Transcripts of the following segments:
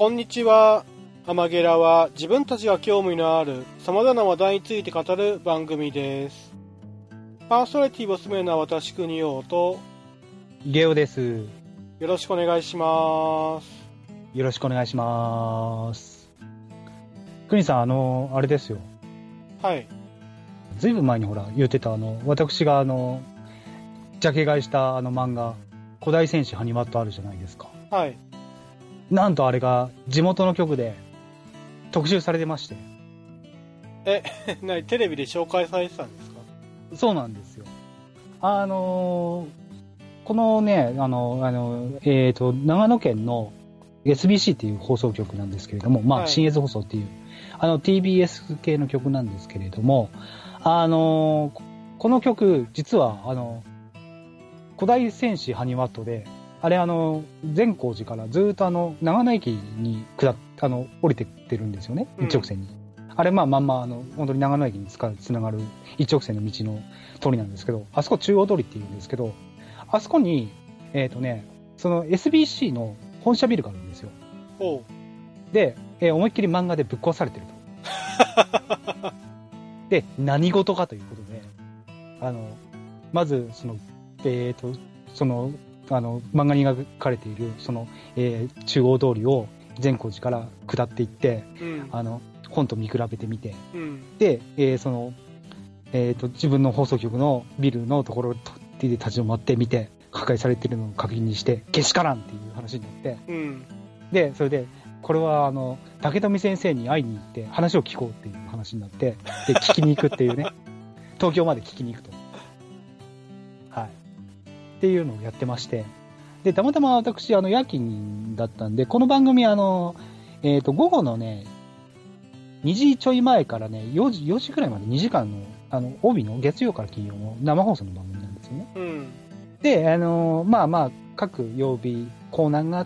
こんにちは。アマゲラは自分たちが興味のある様々な話題について語る番組です。パーソナリティを務めるのは私国王とゲオです。 よろしくお願いします。 よろしくお願いします。国さん、あれですよ。 はい。 ずいぶん前にほら言ってた私がジャケ買いした漫画古代戦士ハニマットあるじゃないですか。 はい。 なんとあれが地元の局で特集されてまして。 テレビで紹介されてたんですか？ そうなんですよ。このね、長野県の SBC っていう放送局なんですけれども、まあ、 はい、 新越放送っていう、TBS 系の曲なんですけれども、この曲、実は、古代戦士ハニワットで、あれ、善光寺からずっと長野駅に降りてってるんですよね、一直線に。あれ、まんま、本当に長野駅につながる一直線の道の通りなんですけど、あそこ中央通りって言うんですけど、あそこに、その SBC の本社ビルがあるんですよ。で、思いっきり漫画でぶっ壊されてると。で、何事かということで、まず、漫画に描かれている、中央通りを善光寺から下っていって、本と見比べてみて、で、自分の放送局のビルのところを立ち止まってみて、破壊されているのを確認して、けしからんっていう話になって、で、それで、これは竹富先生に会いに行って話を聞こうっていう話になって、で、聞きに行くっていうね、東京まで聞きに行くと。はい。っていうのをやってまして、で、たまたま私、夜勤だったんで、この番組午後のね、2時ちょい前からね、4時くらいまで2時間の、帯の月曜から金曜の生放送の番組なんですよね。で、各曜日コーナーがあって、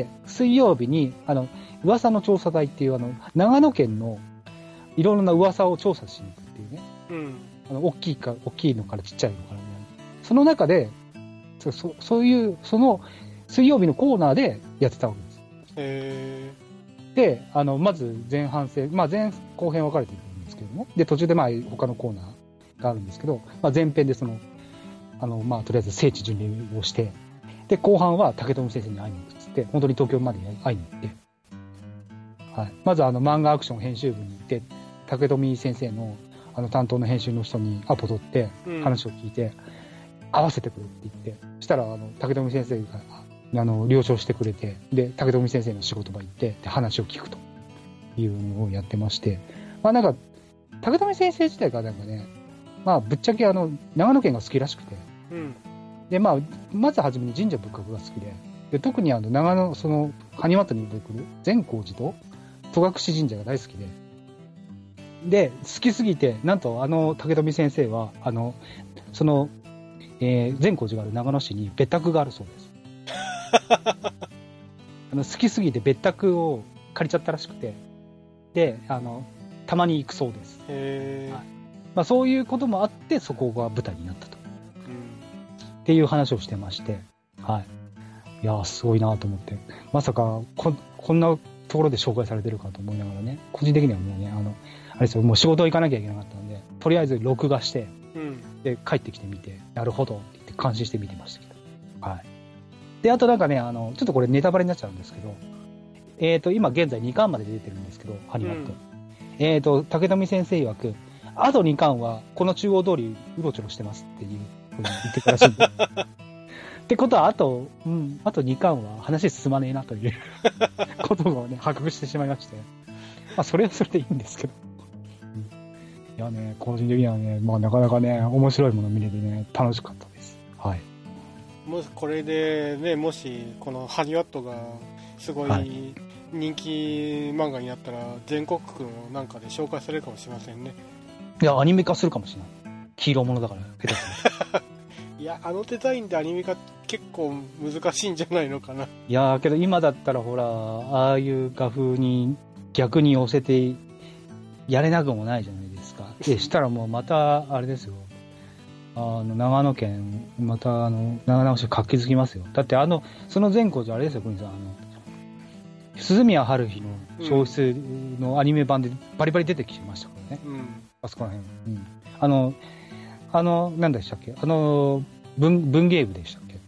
水曜日に、噂の調査隊っていう、長野県のいろいろな噂を調査しに行くっていうね。大きいのからちっちゃいのからね。その中で、そういう、その水曜日のコーナーでやってたわけです。で、まず前半戦、前後編分かれているんですけどね。で、途中で他のコーナーがあるんですけど、前編でとりあえず聖地巡礼をして、で、後半は竹富先生に会いに行くっつって、本当に東京まで会いに行って、はい。まず漫画アクション編集部に行って、竹富先生の担当の編集の人にアポ取って、話を聞いて、合わせてくれって言って、そしたら、竹富先生が、了承してくれて、で、竹富先生の仕事場行って、で、話を聞くというのをやってまして、竹富先生自体がね、ぶっちゃけ長野県が好きらしくて、で、まずはじめに神社仏閣が好きで、特に長野、ハニワットに出てくる善光寺と戸隠神社が大好きで、好きすぎて、なんと竹富先生は、善光寺がある長野市に別宅があるそうです。好きすぎて別宅を借りちゃったらしくて、で、たまに行くそうです。はい。そういうこともあって、そこが舞台になったと。っていう話をしてまして、はい。いやー、すごいなと思って、まさかこんなところで紹介されてるかと思いながらね、個人的にはもうね、あれですよ、もう仕事行かなきゃいけなかったんで、とりあえず録画して、で、帰ってきてみて、なるほどって言って感心して見てましたけど。はい。で、あとちょっとこれネタバレになっちゃうんですけど、今現在2巻まで出てるんですけど、ハニワット。竹富先生曰く、あと2巻はこの中央通りうろちょろしてますっていうふうに言ってたらしいんで。ってことは、あと2巻は話進まねえなということをね、発覚してしまいまして。それはそれでいいんですけど。いやね、個人的にはね、なかなかね、面白いもの見れてね、楽しかったです。はい。 もしこれでね、もしこのハニワットがすごい人気漫画になったら、全国区のなんかで紹介されるかもしれませんね。 いや、アニメ化するかもしれない。ヒーローものだから、下手する。 いや、デザインでアニメ化結構難しいんじゃないのかな。 いやけど今だったらほら、ああいう画風に逆に寄せてやれなくもないじゃないですか。でしたらもうまたあれですよ。長野県また長野市活気づきますよ。だってその善光寺あれですよ、国さん鈴宮春日の消失のアニメ版でバリバリ出てきましたからね。あそこら辺。何でしたっけ？文芸部でしたっけ？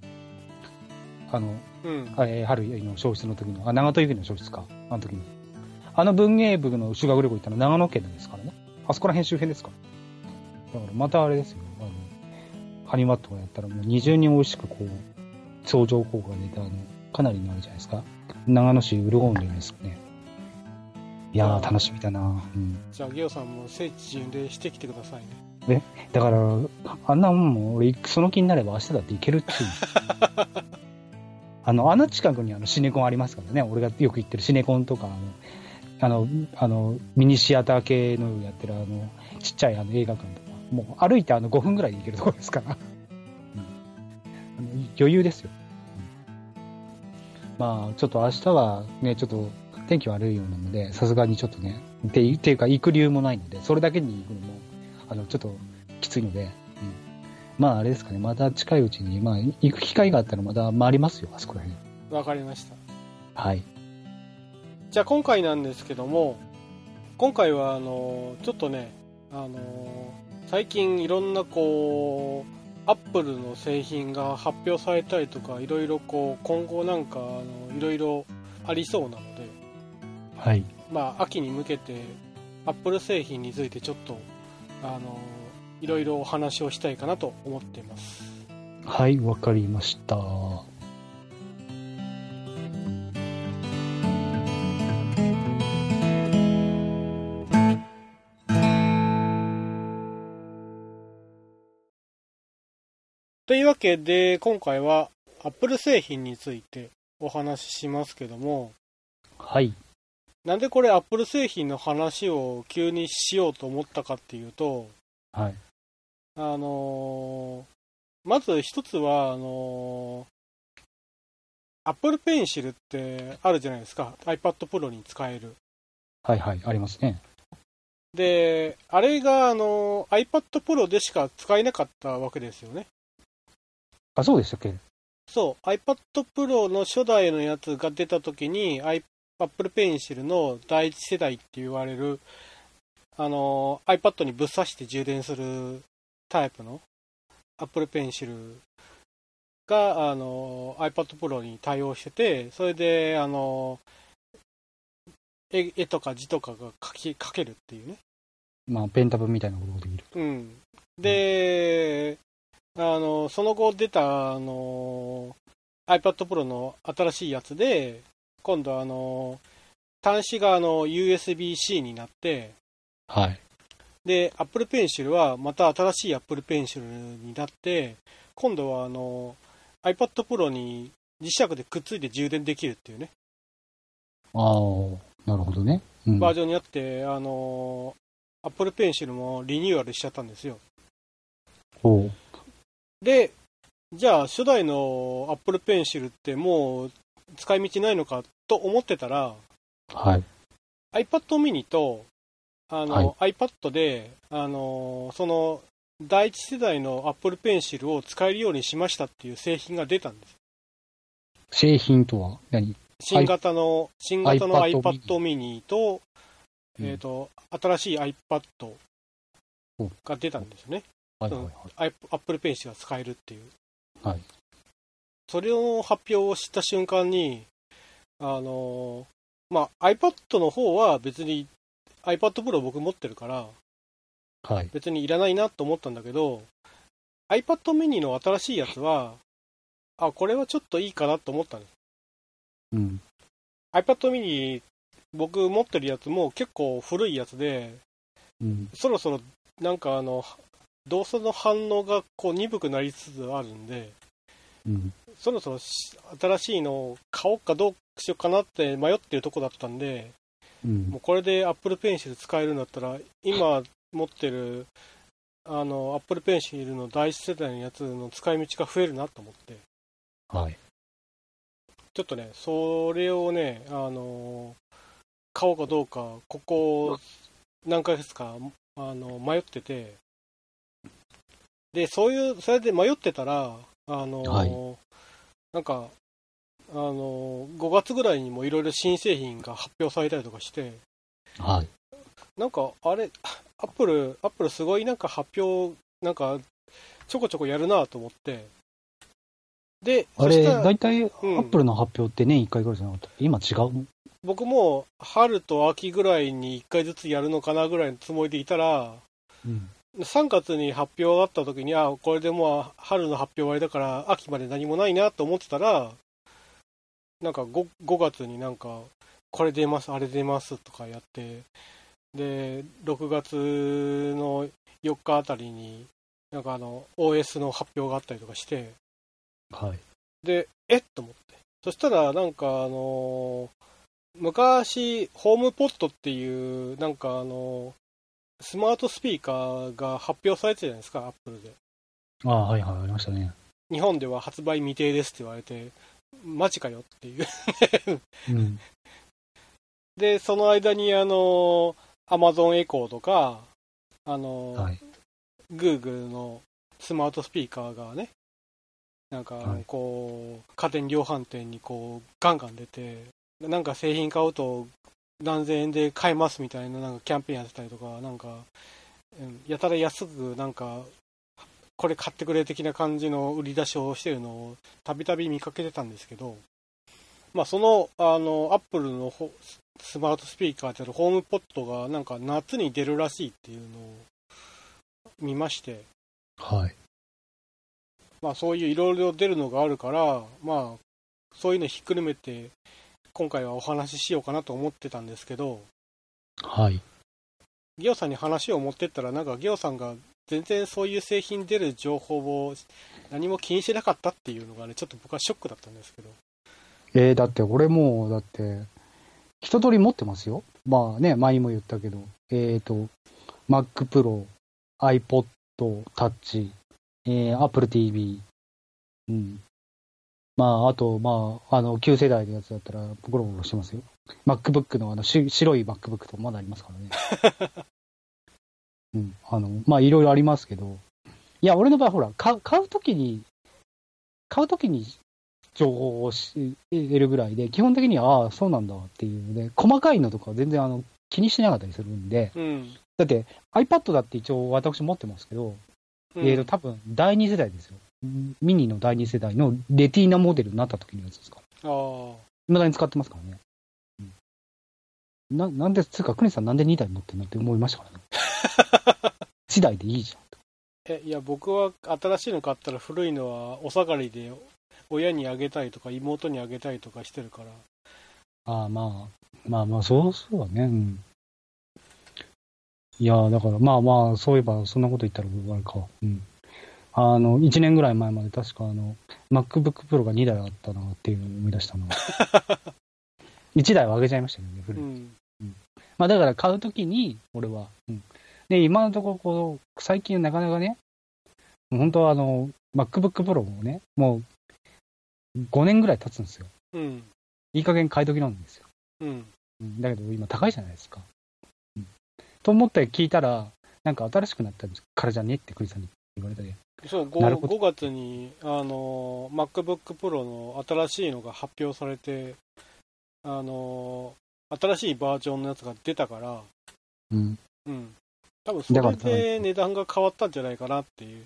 春日の消失の時の、長門由紀の消失か。あの時の。文芸部の修学旅行行ったの長野県ですからね。あそこら辺周辺ですから。だからまたあれですよ。ハニマットがやったらもう20人美味しくこう、相乗効果が出たかなりのあるじゃないですか。長野市潤うんじゃないですかね。いやー、楽しみだな。 じゃあ、ゲオさんも聖地巡礼してきてくださいね。 だから、あんなもんも俺、その気になれば明日だって行けるっていう。あの近くにシネコンありますからね。俺がよく行ってるシネコンとか、ミニシアター系のやってるちっちゃい映画館とか、もう歩いて5分ぐらいで行けるところですから。余裕ですよ。まあ、ちょっと明日はね、ちょっと天気悪いようなので、さすがにちょっとね、っていうか行く理由もないので、それだけに行くのも、ちょっときついので、まああれですかね、また近いうちに、まあ行く機会があったらまた回りますよ、あそこら辺。 わかりました。 はい。 じゃあ今回なんですけども、今回はちょっとね、最近いろんなこう、アップルの製品が発表されたりとか、いろいろこう、今後なんかいろいろありそうなので、 はい。 まあ秋に向けて、アップル製品についてちょっと、いろいろお話をしたいかなと思っています。 はい、わかりました。 というわけで、今回は Apple 製品についてお話ししますけども、 はい。 なんでこれ Apple 製品の話を急にしようと思ったかっていうと、 はい。 まず一つは、Apple Pencil ってあるじゃないですか。iPad Pro に使える。 はいはい、ありますね。 で、あれがiPad Pro でしか使えなかったわけですよね。 あ、そうでしたっけ？ そう、iPad Pro の初代のやつが出た時に、Apple Pencil の第一世代って言われる、iPad にぶっ刺して充電するタイプの Apple Pencil が、iPad Pro に対応してて、それで、絵とか字とかが書けるっていうね。 まあ、ペンタブみたいなことができる。 うん。で、その後出た、iPad Pro の新しいやつで、今度端子がUSB-C になって、 はい。 で、Apple Pencil はまた新しい Apple Pencil になって、今度はiPad Pro に磁石でくっついて充電できるっていうね。 ああ、なるほどね。 バージョンになって、Apple Pencil もリニューアルしちゃったんですよ。 おで、じゃあ初代の Apple Pencil ってもう使い道ないのかと思ってたら、 はい。 iPad mini とiPad で、その第一世代の Apple Pencil を使えるようにしましたっていう製品が出たんです。 製品とは何？ 新型の iPad mini と、新しい iPad が出たんですよね。 はいはいはい。 Apple Pencil が使えるっていう。 はい。 それの発表をした瞬間に、まあ、iPad の方は別に iPad Pro 僕持ってるから、 はい、 別にいらないなと思ったんだけど、iPad mini の新しいやつは、これはちょっといいかなと思ったんです。 うん。 iPad mini 僕持ってるやつも結構古いやつで、そろそろなんか動作の反応がこう鈍くなりつつあるんで、そろそろ新しいのを買おうかどうしようかなって迷ってるとこだったんで、もうこれで Apple Pencil 使えるんだったら、今持ってるApple Pencil の第一世代のやつの使い道が増えるなと思って、 はい、 ちょっとね、それをね、買おうかどうか、ここ何ヶ月か迷ってて、で、それで迷ってたら、なんか、 5月ぐらいにもいろいろ新製品が発表されたりとかして、 はい。 なんか、あれ、アップルすごいなんか発表、なんか、ちょこちょこやるなと思って、で、 あれ、大体、アップルの発表って年1回ぐらいじゃなかった？今違う？ 僕も、春と秋ぐらいに1回ずつやるのかなぐらいのつもりでいたら、3月に発表があった時に、これでもう春の発表終わりだから、秋まで何もないなと思ってたら、なんか 5月になんか、これ出ます、あれ出ますとかやって、で、6月の4日あたりに、なんかOS の発表があったりとかして、 はい。 で、と思って。そしたら、なんか昔、ホームポットっていう、なんかスマートスピーカーが発表されてたじゃないですか、アップルで。 はいはい、ありましたね。 日本では発売未定ですって言われて、マジかよっていうで、その間にAmazon Echo とか、 はい、 Google のスマートスピーカーがね、なんかこう、家電量販店にこう、ガンガン出て、なんか製品買うと何千円で買えますみたいななんかキャンペーンやってたりとか、なんか、やたら安くなんか、これ買ってくれ的な感じの売り出しをしてるのをたびたび見かけてたんですけど、まあその、アップルのスマートスピーカーであるホームポットがなんか夏に出るらしいっていうのを見まして、 はい。 まあそういういろいろ出るのがあるから、まあそういうのひっくるめて今回はお話ししようかなと思ってたんですけど、 はい。 ギオさんに話を持ってったら、なんかギオさんが全然そういう製品出る情報を何も気にしてなかったっていうのがね、ちょっと僕はショックだったんですけど。 だって俺も、だって、一通り持ってますよ。まあね、前にも言ったけど、Mac Pro、iPod Touch、Apple TV、うん。まあ、あと、まあ、旧世代のやつだったら、ゴロゴロしてますよ。MacBook の白い MacBook とかまだありますからね。うん。まあ、いろいろありますけど、いや、俺の場合、ほら、買うときに情報を得るぐらいで、基本的には、ああ、そうなんだっていうね、細かいのとか全然気にしなかったりするんで、だって iPad だって一応私持ってますけど、多分第2世代ですよ。ミニの第2世代のレティーナモデルになった時のやつですから。未だに使ってますからね。なんで、つうか、クニさんなんで2台持ってんのって思いましたからね。1台でいいじゃん。いや、僕は新しいの買ったら古いのはお下がりで親にあげたいとか妹にあげたいとかしてるから。 まあ、そうはね。うん。いや、だから、まあ、そういえば、そんなこと言ったら、あれか。うん。1年ぐらい前まで確かMacBook Pro が2台あったなっていうのを思い出したの。1台はあげちゃいましたけどね、古い。まあだから買うときに、俺は。で、今のところ、こう、最近なかなかね、本当はMacBook Pro もね、もう5年ぐらい経つんですよ。いい加減買い時なんですよ。だけど今高いじゃないですか。と思って聞いたら、なんか新しくなったからじゃねってクリさんに言われたで。 そう、5月にMacBook Pro の新しいのが発表されて、新しいバージョンのやつが出たから、多分それで値段が変わったんじゃないかなっていう。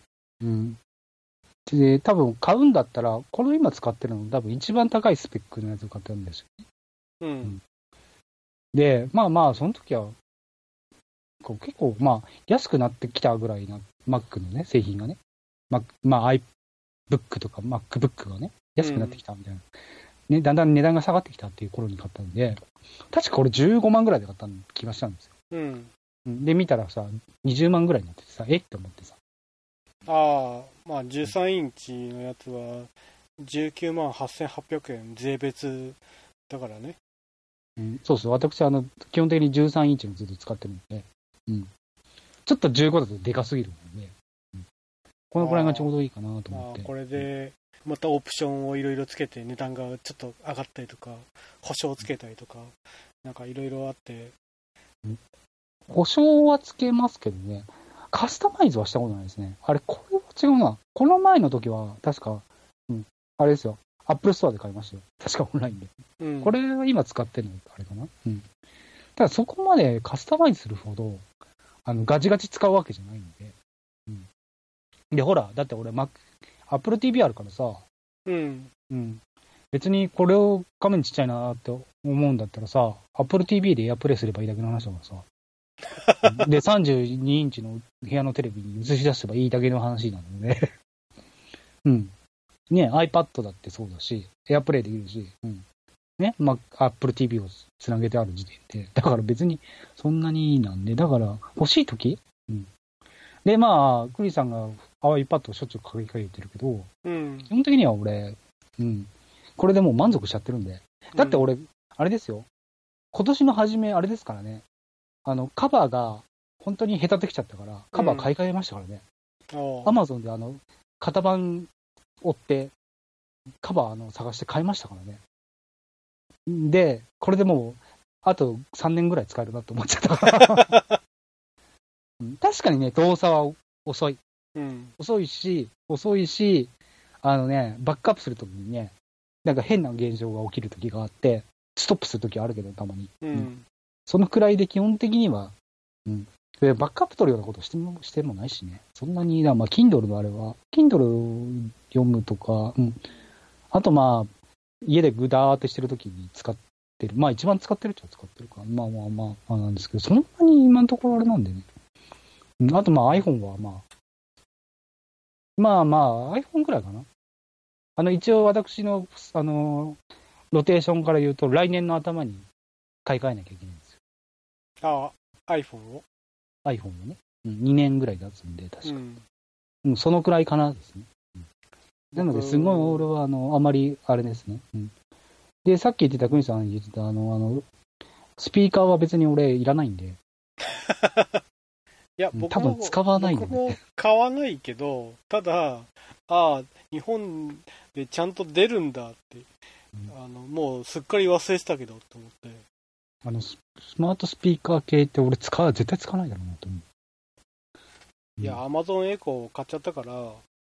で、多分買うんだったら、この今使ってるの多分一番高いスペックのやつを買ってるんですよ。で、まあ、その時は、結構、まあ、安くなってきたぐらいな、Mac のね、製品がね。まあ、iBook とか MacBook がね、安くなってきたみたいな。ね、だんだん値段が下がってきたっていう頃に買ったんで、確かこれ15万ぐらいで買った気がしたんですよ。で、見たらさ、20万ぐらいになっててさ、って思ってさ。 まあ、13インチのやつは、19万8800円税別だからね。 そうそう、私、基本的に13インチのずっと使ってるんで、ちょっと15だとでかすぎるので、このくらいがちょうどいいかなと思って。 これで、またオプションをいろいろつけて値段がちょっと上がったりとか、保証つけたりとか、なんかいろいろあって。 保証はつけますけどね、カスタマイズはしたことないですね。あれ、これは違うな。この前の時は、確か、あれですよ。 Apple Store で買いましたよ。確かオンラインで。 うん、 これは今使ってるのあれかな。うん。ただそこまでカスタマイズするほど、ガチガチ使うわけじゃないんで。うん。で、ほら、だって俺、Apple TV あるからさ、 うん。 うん。別にこれを画面ちっちゃいなって思うんだったらさ、Apple TV でエアプレイすればいいだけの話だからさ。で、32インチの部屋のテレビに映し出せばいいだけの話なので。うん。ね、iPad だってそうだし、エアプレイできるし、うん。ね、Apple TV をつなげてある時点で。だから別にそんなになんで、だから欲しいとき、うん。で、クリさんが iPad をしょっちゅう書き換えてるけど、 うん、 基本的には俺、うん。これでもう満足しちゃってるんで。だって俺、あれですよ。今年の初め、あれですからね。カバーが本当に下手できちゃったから、カバー買い替えましたからね。アマゾンで型番追って、カバー探して買いましたからね。で、これでもう、あと3年ぐらい使えるなと思っちゃったから。確かにね、動作は遅い。 うん、 遅いし、バックアップするときにね、なんか変な現象が起きるときがあって、ストップするときあるけど、たまに。 うん。 そのくらいで基本的には、うん。でバックアップ取るようなことしてもないしね。そんなに、Kindle のあれは、Kindle 読むとか、うん。あと家でグダーってしてるときに使ってる。一番使ってるっちゃ使ってるから。なんですけど、そんなに今のところあれなんでね。あとiPhone はiPhone くらいかな。一応私の、ロテーションから言うと、来年の頭に買い替えなきゃいけないんですよ。 ああ、iPhone を ?iPhone をね。2年ぐらい経つんで、確か。そのくらいかなですね。なので、すごい俺は、あまり、あれですね。で、さっき言ってた、クニさん言ってた、スピーカーは別に俺いらないんで。 いや、僕も多分使わないんで、 僕も買わないけど、ただ、日本でちゃんと出るんだって、もうすっかり忘れてたけどと思って。 スマートスピーカー系って俺絶対使わないだろうなと思う。 いや、Amazon エコー買っちゃったから、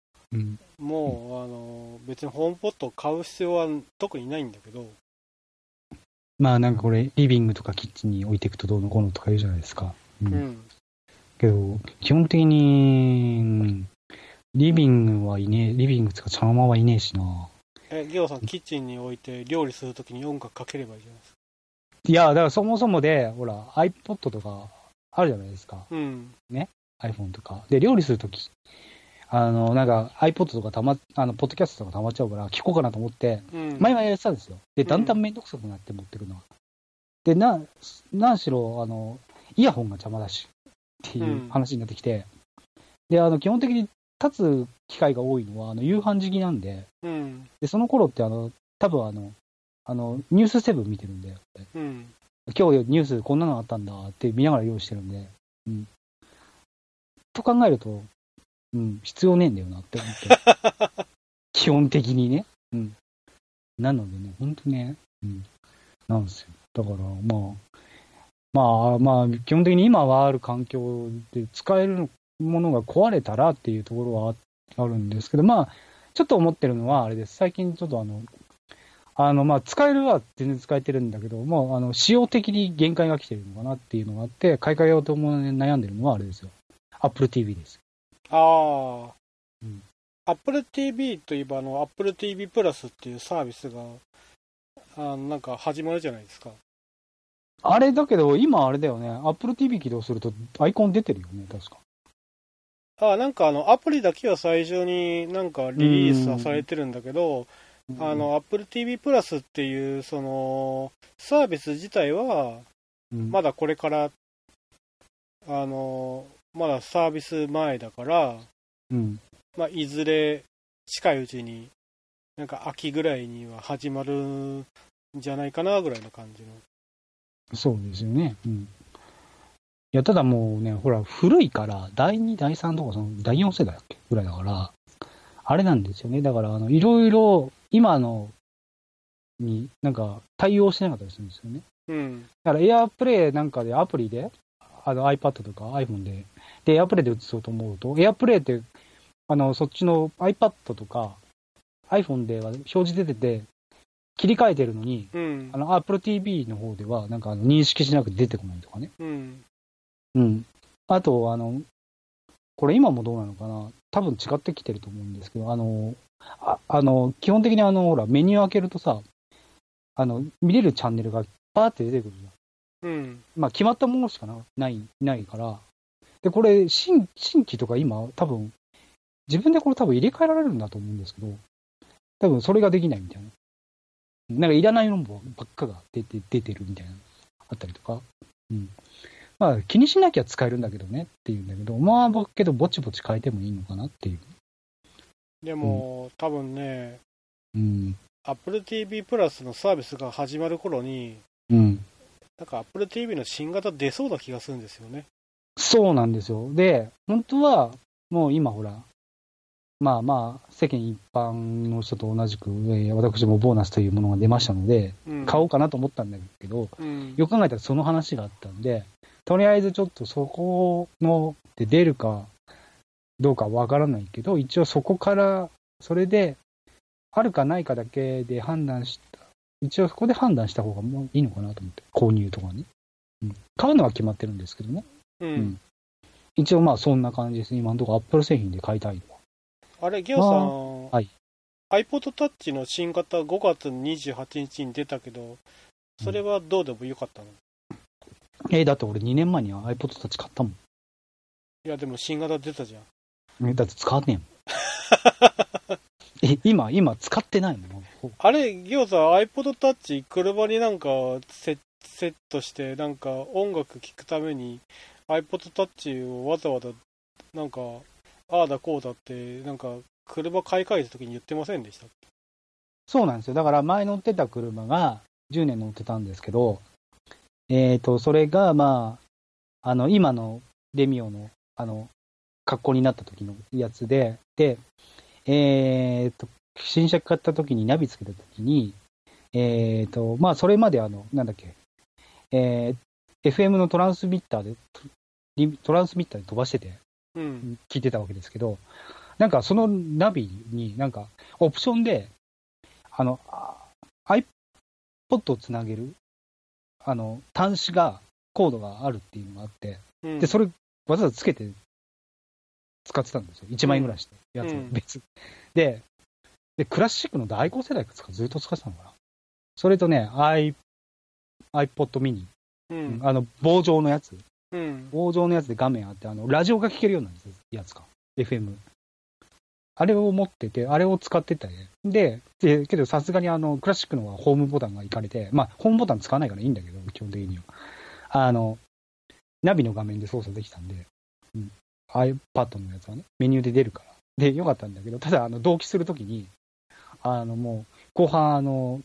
もう、別にホームポットを買う必要は特にないんだけど。 なんかこれ、リビングとかキッチンに置いていくとどうのこうのとか言うじゃないですか。けど、基本的に、リビングはいねえ、リビングつかそのままいねえしな。 ギオさん、キッチンに置いて料理するときに音楽かければいいじゃないですか。 いや、だからそもそもで、ほら、iPod とかあるじゃないですか。ね。iPhone とか。で、料理するとき、なんか iPod とかポッドキャストとか溜まっちゃうから聞こうかなと思って、前々やってたんですよ。で、だんだんめんどくさくなって持ってるのは。で、何しろ、イヤホンが邪魔だし、っていう話になってきて、で、基本的に立つ機会が多いのは、夕飯時期なんで、で、その頃って多分ニュース7見てるんで、今日ニュースこんなのあったんだって見ながら用意してるんで、と考えると、必要ねえんだよなって思って。基本的にね。なのでね、ほんとね、なんですよ。だから、基本的に今はある環境で使えるものが壊れたらっていうところはあるんですけど、ちょっと思ってるのはあれです。最近ちょっと使えるは全然使えてるんだけど、使用的に限界が来てるのかなっていうのがあって、買い替えようと悩んでるのはあれですよ。Apple TV です。 Apple TV といえばApple TV プラスっていうサービスがなんか始まるじゃないですか。 あれだけど今あれだよね。Apple TV 起動するとアイコン出てるよね、確か。 なんかアプリだけは最初になんかリリースはされてるんだけど、Apple TV プラスっていうそのサービス自体はまだこれから、まだサービス前だから、いずれ近いうちになんか秋ぐらいには始まるんじゃないかなぐらいの感じの。 そうですよね。いや、ただもうね、ほら、古いから、第2、第3とか、第4世代だっけぐらいだから、あれなんですよね。だから、いろいろ、今のになんか対応してなかったりするんですよね。だから、エアプレイなんかでアプリで、iPad とか iPhone で、エアプレイで映そうと思うと、エアプレイって、そっちの iPad とか iPhone では表示出てて、切り替えてるのに、 うん、 Apple TV の方では、なんか認識しなくて出てこないとかね。 うん。 うん。あと、これ今もどうなのかな、多分違ってきてると思うんですけど、基本的にほら、メニュー開けるとさ、見れるチャンネルがパーって出てくるじゃん。うん。まあ、決まったものしかないから、で、これ、新規とか今、多分、自分でこれ多分入れ替えられるんだと思うんですけど、多分それができないみたいな。なんかいらないのばっかが出てるみたいな、あったりとか。うん。まあ、気にしなきゃ使えるんだけどねっていうんだけど、まあ、けど、ぼちぼち変えてもいいのかなっていう。 でも、多分ね、 うん。 Apple TV プラスのサービスが始まる頃に、 うん。 なんか Apple TV の新型出そうな気がするんですよね。 そうなんですよ。で、本当は、もう今ほら、まあまあ、世間一般の人と同じく、私もボーナスというものが出ましたので、買おうかなと思ったんだけど、よく考えたらその話があったんで、とりあえずちょっとそこので出るかどうかわからないけど、一応そこから、それで、あるかないかだけで判断した、一応そこで判断した方がもういいのかなと思って、購入とかね。うん、買うのは決まってるんですけどね。うん。一応まあそんな感じです。今のところ Apple 製品で買いたいのは。 あれ、ギオさん、 はい。 iPod Touch の新型5月28日に出たけど、それはどうでもよかったの？ だって俺2年前には iPod Touch 買ったもん。 いや、でも新型出たじゃん。だって使わねえもん。今使ってないもん。 あれ、ギオさん iPod Touch 車になんかセットして、なんか音楽聴くために iPod Touch をわざわざなんか、ああだこうだって、なんか車買い替えた時に言ってませんでした？ そうなんですよ。だから前乗ってた車が10年乗ってたんですけど、それがまあ、今のレミオの、格好になった時のやつで、新車買った時にナビつけた時に、まあ、それまでなんだっけ、FM のトランスミッターで飛ばしてて、聞いてたわけですけど、なんかそのナビになんかオプションで、iPod をつなげる、端子が、コードがあるっていうのがあって、で、それわざわざつけて使ってたんですよ。1万円ぐらいして、やつを別。で、クラシックの第5世代からずっと使ってたのかな。それとね、iPod mini、棒状のやつ。棒状のやつで画面あって、ラジオが聴けるようになるんですよ、やつか。FM。あれを持ってて、あれを使ってたね。で、けどさすがにクラシックのはホームボタンがいかれて、まあ、ホームボタン使わないからいいんだけど、基本的には。ナビの画面で操作できたんで、iPad のやつはね、メニューで出るから。で、よかったんだけど、ただ、同期するときに、もう、後半、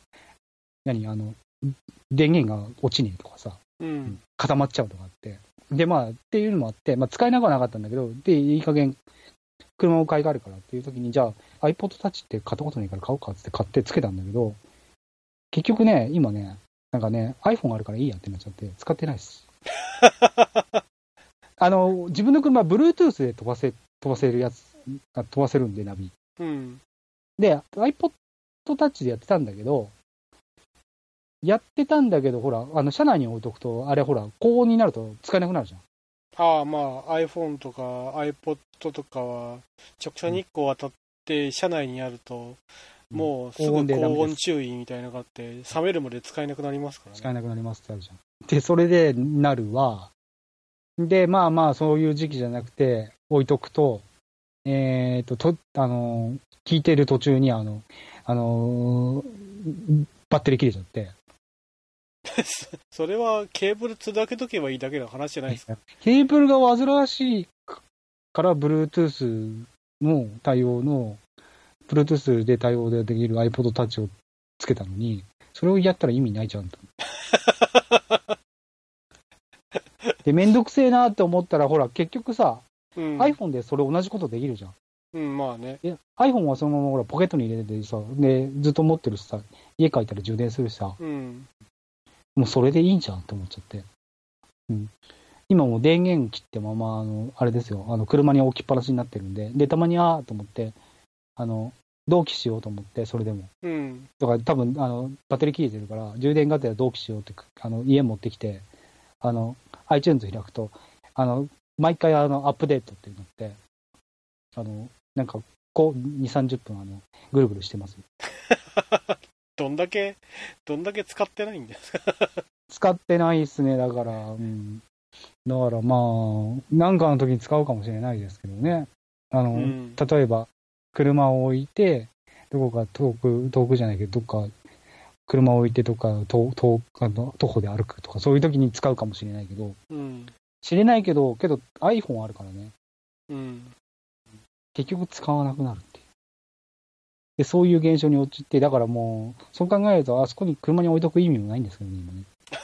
電源が落ちねえとかさ、固まっちゃうとかあって、で、まあ、っていうのもあって、まあ、使えなくはなかったんだけど、で、いい加減、車を買い替えるからっていうときに、じゃあ、iPod Touch って買ったことないから買おうかって買ってつけたんだけど、結局ね、今ね、なんかね、iPhone あるからいいやってなっちゃって、使ってないです。自分の車は Bluetooth で飛ばせるやつ、飛ばせるんで、ナビ。で、iPod Touch でやってたんだけど、ほら、車内に置いとくと、あれほら、高温になると使えなくなるじゃん。 ああ、まあ、iPhone とか iPod とかは、直射日光当たって車内にあると、もうすぐ高温注意みたいなのがあって、冷めるまで使えなくなりますからね。 使えなくなりますってあるじゃん。で、それでなるわ。で、まあまあ、そういう時期じゃなくて、置いとくと、聞いてる途中に、バッテリー切れちゃって。 それはケーブルつなげとけばいいだけの話じゃないですか。 ケーブルが煩わしいから、Bluetooth の対応の、Bluetooth で対応できる iPod Touch をつけたのに、それをやったら意味ないじゃんと。で、めんどくせえなって思ったら、ほら、結局さ、iPhone でそれ同じことできるじゃん。 まあね。 iPhone はそのままほらポケットに入れてさ、で、ずっと持ってるしさ、家帰ったら充電するしさ、もうそれでいいんじゃんって思っちゃって。今も電源切ってまま、あれですよ、車に置きっぱなしになってるんで、で、たまにと思って、 同期しようと思って、それでも。 うん。 だから多分、バッテリー切れてるから、充電がてら同期しようって、家持ってきて、iTunes 開くと、毎回アップデートっていうのって、なんか、こう、2、30分、ぐるぐるしてます。 どんだけ使ってないんですか？ 使ってないですね、だから、うん。だからまあ、なんかの時に使うかもしれないですけどね。例えば、車を置いて、どこか遠くじゃないけど、どっか、車を置いてとか、徒歩で歩くとか、そういう時に使うかもしれないけど、知れないけど、iPhone あるからね。結局使わなくなるっていう。で、そういう現象に陥って、だからもう、そう考えると、あそこに車に置いとく意味もないんですけどね、今ね。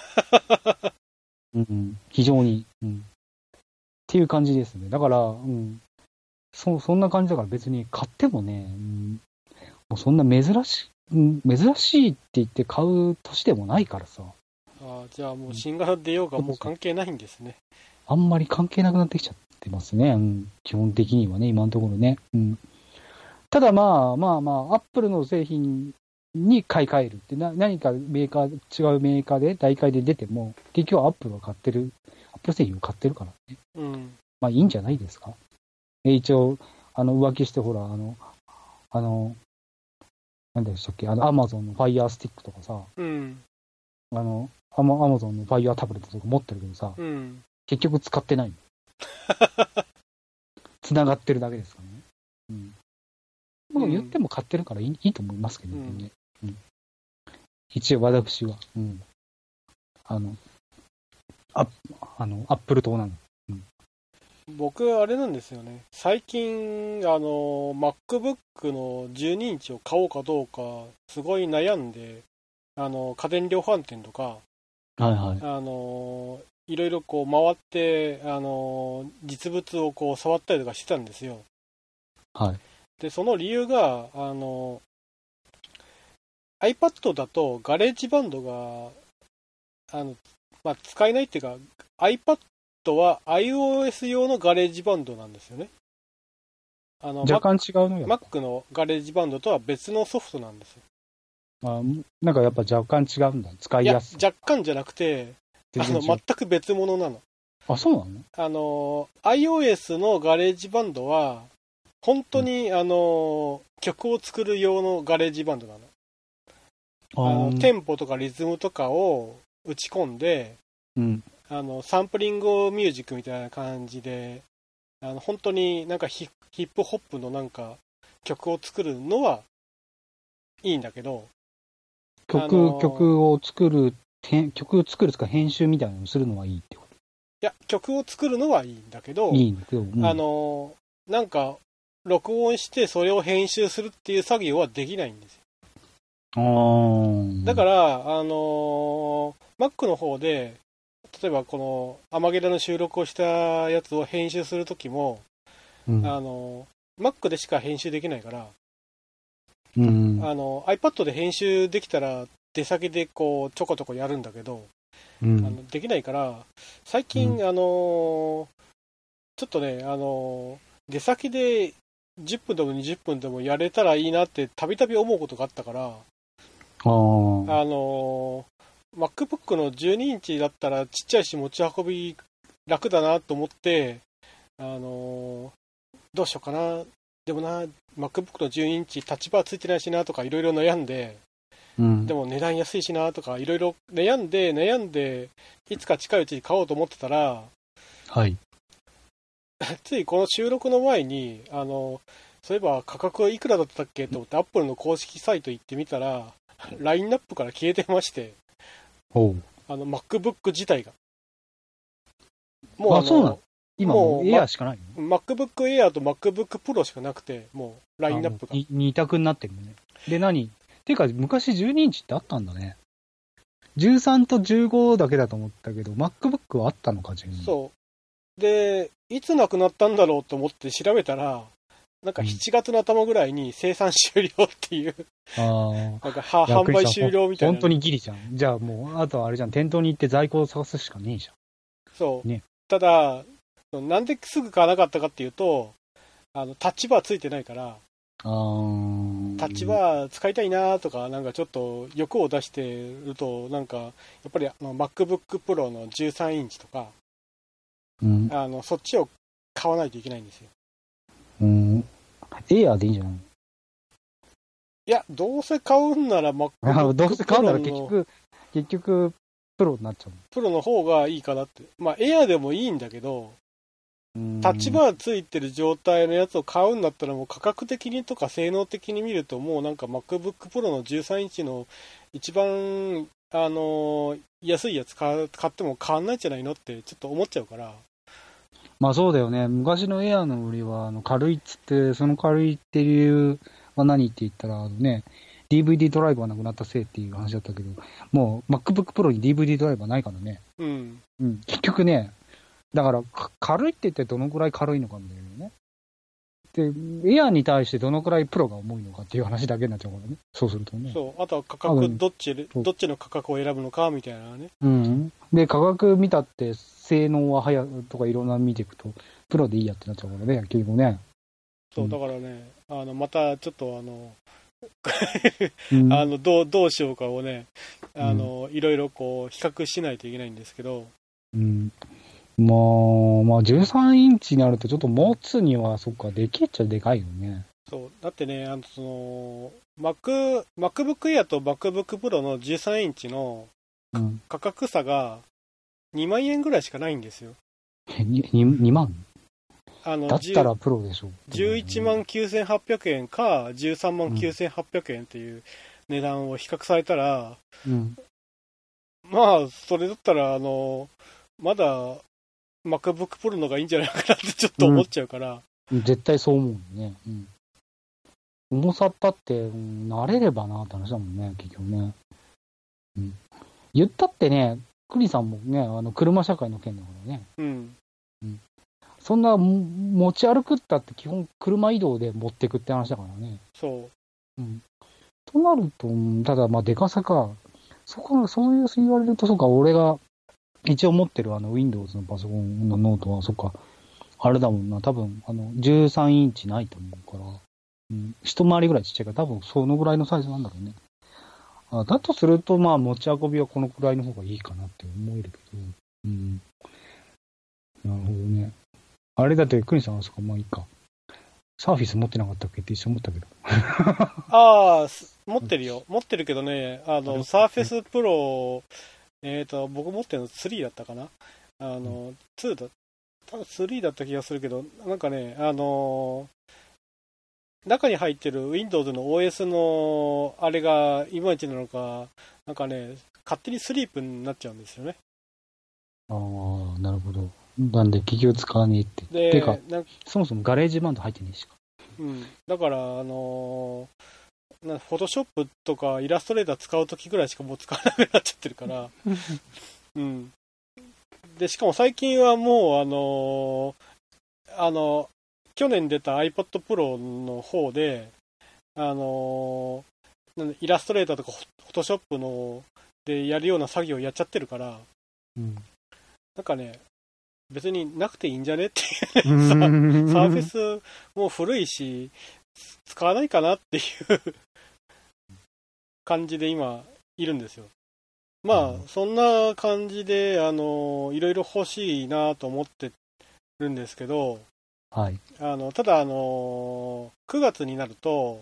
非常に、っていう感じですね。だから、そんな感じだから別に買ってもね、もうそんな珍しいって言って買う年でもないからさ。 じゃあもう新型出ようがもう関係ないんですね。 あんまり関係なくなってきちゃってますね。基本的にはね、今のところね。ただまあ、アップルの製品に買い替えるって、何か違うメーカーで、代替で出ても、結局アップル製品を買ってるからね。まあいいんじゃないですか。一応、浮気してほら、なんでしたっけ、アマゾンのファイヤースティックとかさ、アマゾンのファイヤータブレットとか持ってるけどさ、結局使ってない。繋がってるだけですからね。もう言っても買ってるからいいと思いますけどね。一応私は、アップル党なの。 僕、あれなんですよね。最近、MacBook の12インチを買おうかどうか、すごい悩んで、家電量販店とか、いろいろこう回って、実物をこう触ったりとかしてたんですよ。で、その理由が、iPad だとガレージバンドが、使えないっていうか、iPad は iOS 用のガレージバンドなんですよね。 若干違うのよ。 Mac のガレージバンドとは別のソフトなんですよ。 なんかやっぱ若干違うんだ。使いやすい。 いや、若干じゃなくて、全く別物なの。 あ、そうなのiOS のガレージバンドは、本当に、曲を作る用のガレージバンドなの。テンポとかリズムとかを打ち込んで、サンプリングミュージックみたいな感じで、本当になんかヒップホップのなんか曲を作るのはいいんだけど、 曲を作るつか編集みたいなのをするのはいいってこと？ いや、曲を作るのはいいんだけど、なんか、録音してそれを編集するっていう作業はできないんですよ。だから、Mac の方で、例えばこのアマゲラの収録をしたやつを編集するときも、Mac でしか編集できないから、iPad で編集できたら出先でこうちょこちょこやるんだけど、できないから、最近、ちょっとね、出先で10分でも20分でもやれたらいいなってたびたび思うことがあったから、MacBook の12インチだったらちっちゃいし持ち運び楽だなと思って、どうしようかな。でもな、MacBook の12インチタッチバーついてないしなとかいろいろ悩んで、でも値段安いしなとかいろいろ悩んで、いつか近いうちに買おうと思ってたら、ついこの収録の前に、そういえば価格はいくらだったっけと思って Apple の公式サイト行ってみたら、ラインナップから消えてまして、MacBook 自体が。 もうそうなの？今もう Air しかないの？ MacBook Air と MacBook Pro しかなくて、もうラインナップが。 2択になってるのね。で、っていうか、昔12インチってあったんだね。13と15だけだと思ったけど、MacBook はあったのか、12。 そう。で、いつなくなったんだろうと思って調べたら、なんか7月の頭ぐらいに生産終了っていう、なんか販売終了みたいな。 本当にギリじゃん。じゃあもう、あとはあれじゃん、店頭に行って在庫を探すしかねえじゃん。 そう。ね、ただ、なんですぐ買わなかったかっていうと、タッチバーついてないから、 立場使いたいなとか、なんかちょっと欲を出してると、なんかやっぱりMacBook Pro の13インチとか、そっちを買わないといけないんですよ。 エアーでいいんじゃない？ いや、どうせ買うんなら MacBook Pro どうせ買うなら結局プロになっちゃう。 プロの方がいいかなって。まあ、エアーでもいいんだけど、タッチバーついてる状態のやつを買うんだったら、もう価格的にとか性能的に見ると、もうなんか MacBook Pro の13インチの一番、安いやつ買っても変わんないんじゃないのってちょっと思っちゃうから。 まあそうだよね。昔のエアーの売りは軽いっつって、その軽いって理由は何って言ったらね、DVD ドライブがなくなったせいっていう話だったけど、もう MacBook Pro に DVD ドライブはないからね。結局ね、だから軽いって言ってどのくらい軽いのかみたいなね。で、エアーに対してどのくらいプロが重いのかっていう話だけになっちゃうからね。そうするとね。 そう、あとは価格、どっちの価格を選ぶのかみたいなね。 で、価格見たって性能はとかいろんな見ていくと、プロでいいやってなっちゃうからね、結局ね。 そう、だからね、またちょっとどうしようかをね、いろいろこう比較しないといけないんですけど。 まあ、13インチになるとちょっと持つには、そっか、できっちゃでかいよね。 そう、だってね、MacBook Air と MacBook Pro の13インチの価格差が2万円ぐらいしかないんですよ。 2万？だったらプロでしょ。 11万9800円か13万9800円っていう値段を比較されたら、まあ、それだったら、まだ MacBook Pro のがいいんじゃないかなってちょっと思っちゃうから。 絶対そう思うね。重さだって、慣れればなって話だもんね、結局ね。言ったってね、クリさんもね、車社会の件だからね。そんな持ち歩くったって基本車移動で持ってくって話だからね。 そう。 となると、ただまあでかさか、そう言われると、そうか、俺が一応持ってるWindows のパソコンのノートは、そっか、あれだもんな、多分13インチないと思うから、一回りぐらいちっちゃいから、多分そのぐらいのサイズなんだろうね。だとすると、まあ持ち運びはこのくらいの方がいいかなって思えるけど、なるほどね。あれだって、クニさんはそこ、まあいいか。サーフィス持ってなかったっけって一緒思ったけど。 持ってるよ。持ってるけどね、サーフェスプロ、僕持ってるの3だったかな。2だ、多分3だった気がするけど、なんかね、中に入ってる Windows の OS のあれがいまいちなのか、なんかね、勝手にスリープになっちゃうんですよね。 なるほど。なんで、企業使わねえって。てか、そもそもガレージバンド入ってねえしか。 だから、フォトショップとかイラストレーター使うときぐらいしかもう使わなくなっちゃってるから。で、しかも最近はもう、去年出た iPad Pro の方で、イラストレーターとかフォトショップのでやるような作業をやっちゃってるから、なんかね、別になくていいんじゃねっていうサーフェスもう古いし使わないかなっていう感じで今いるんですよ。まあそんな感じでいろいろ欲しいなと思ってるんですけど、ただ9月になると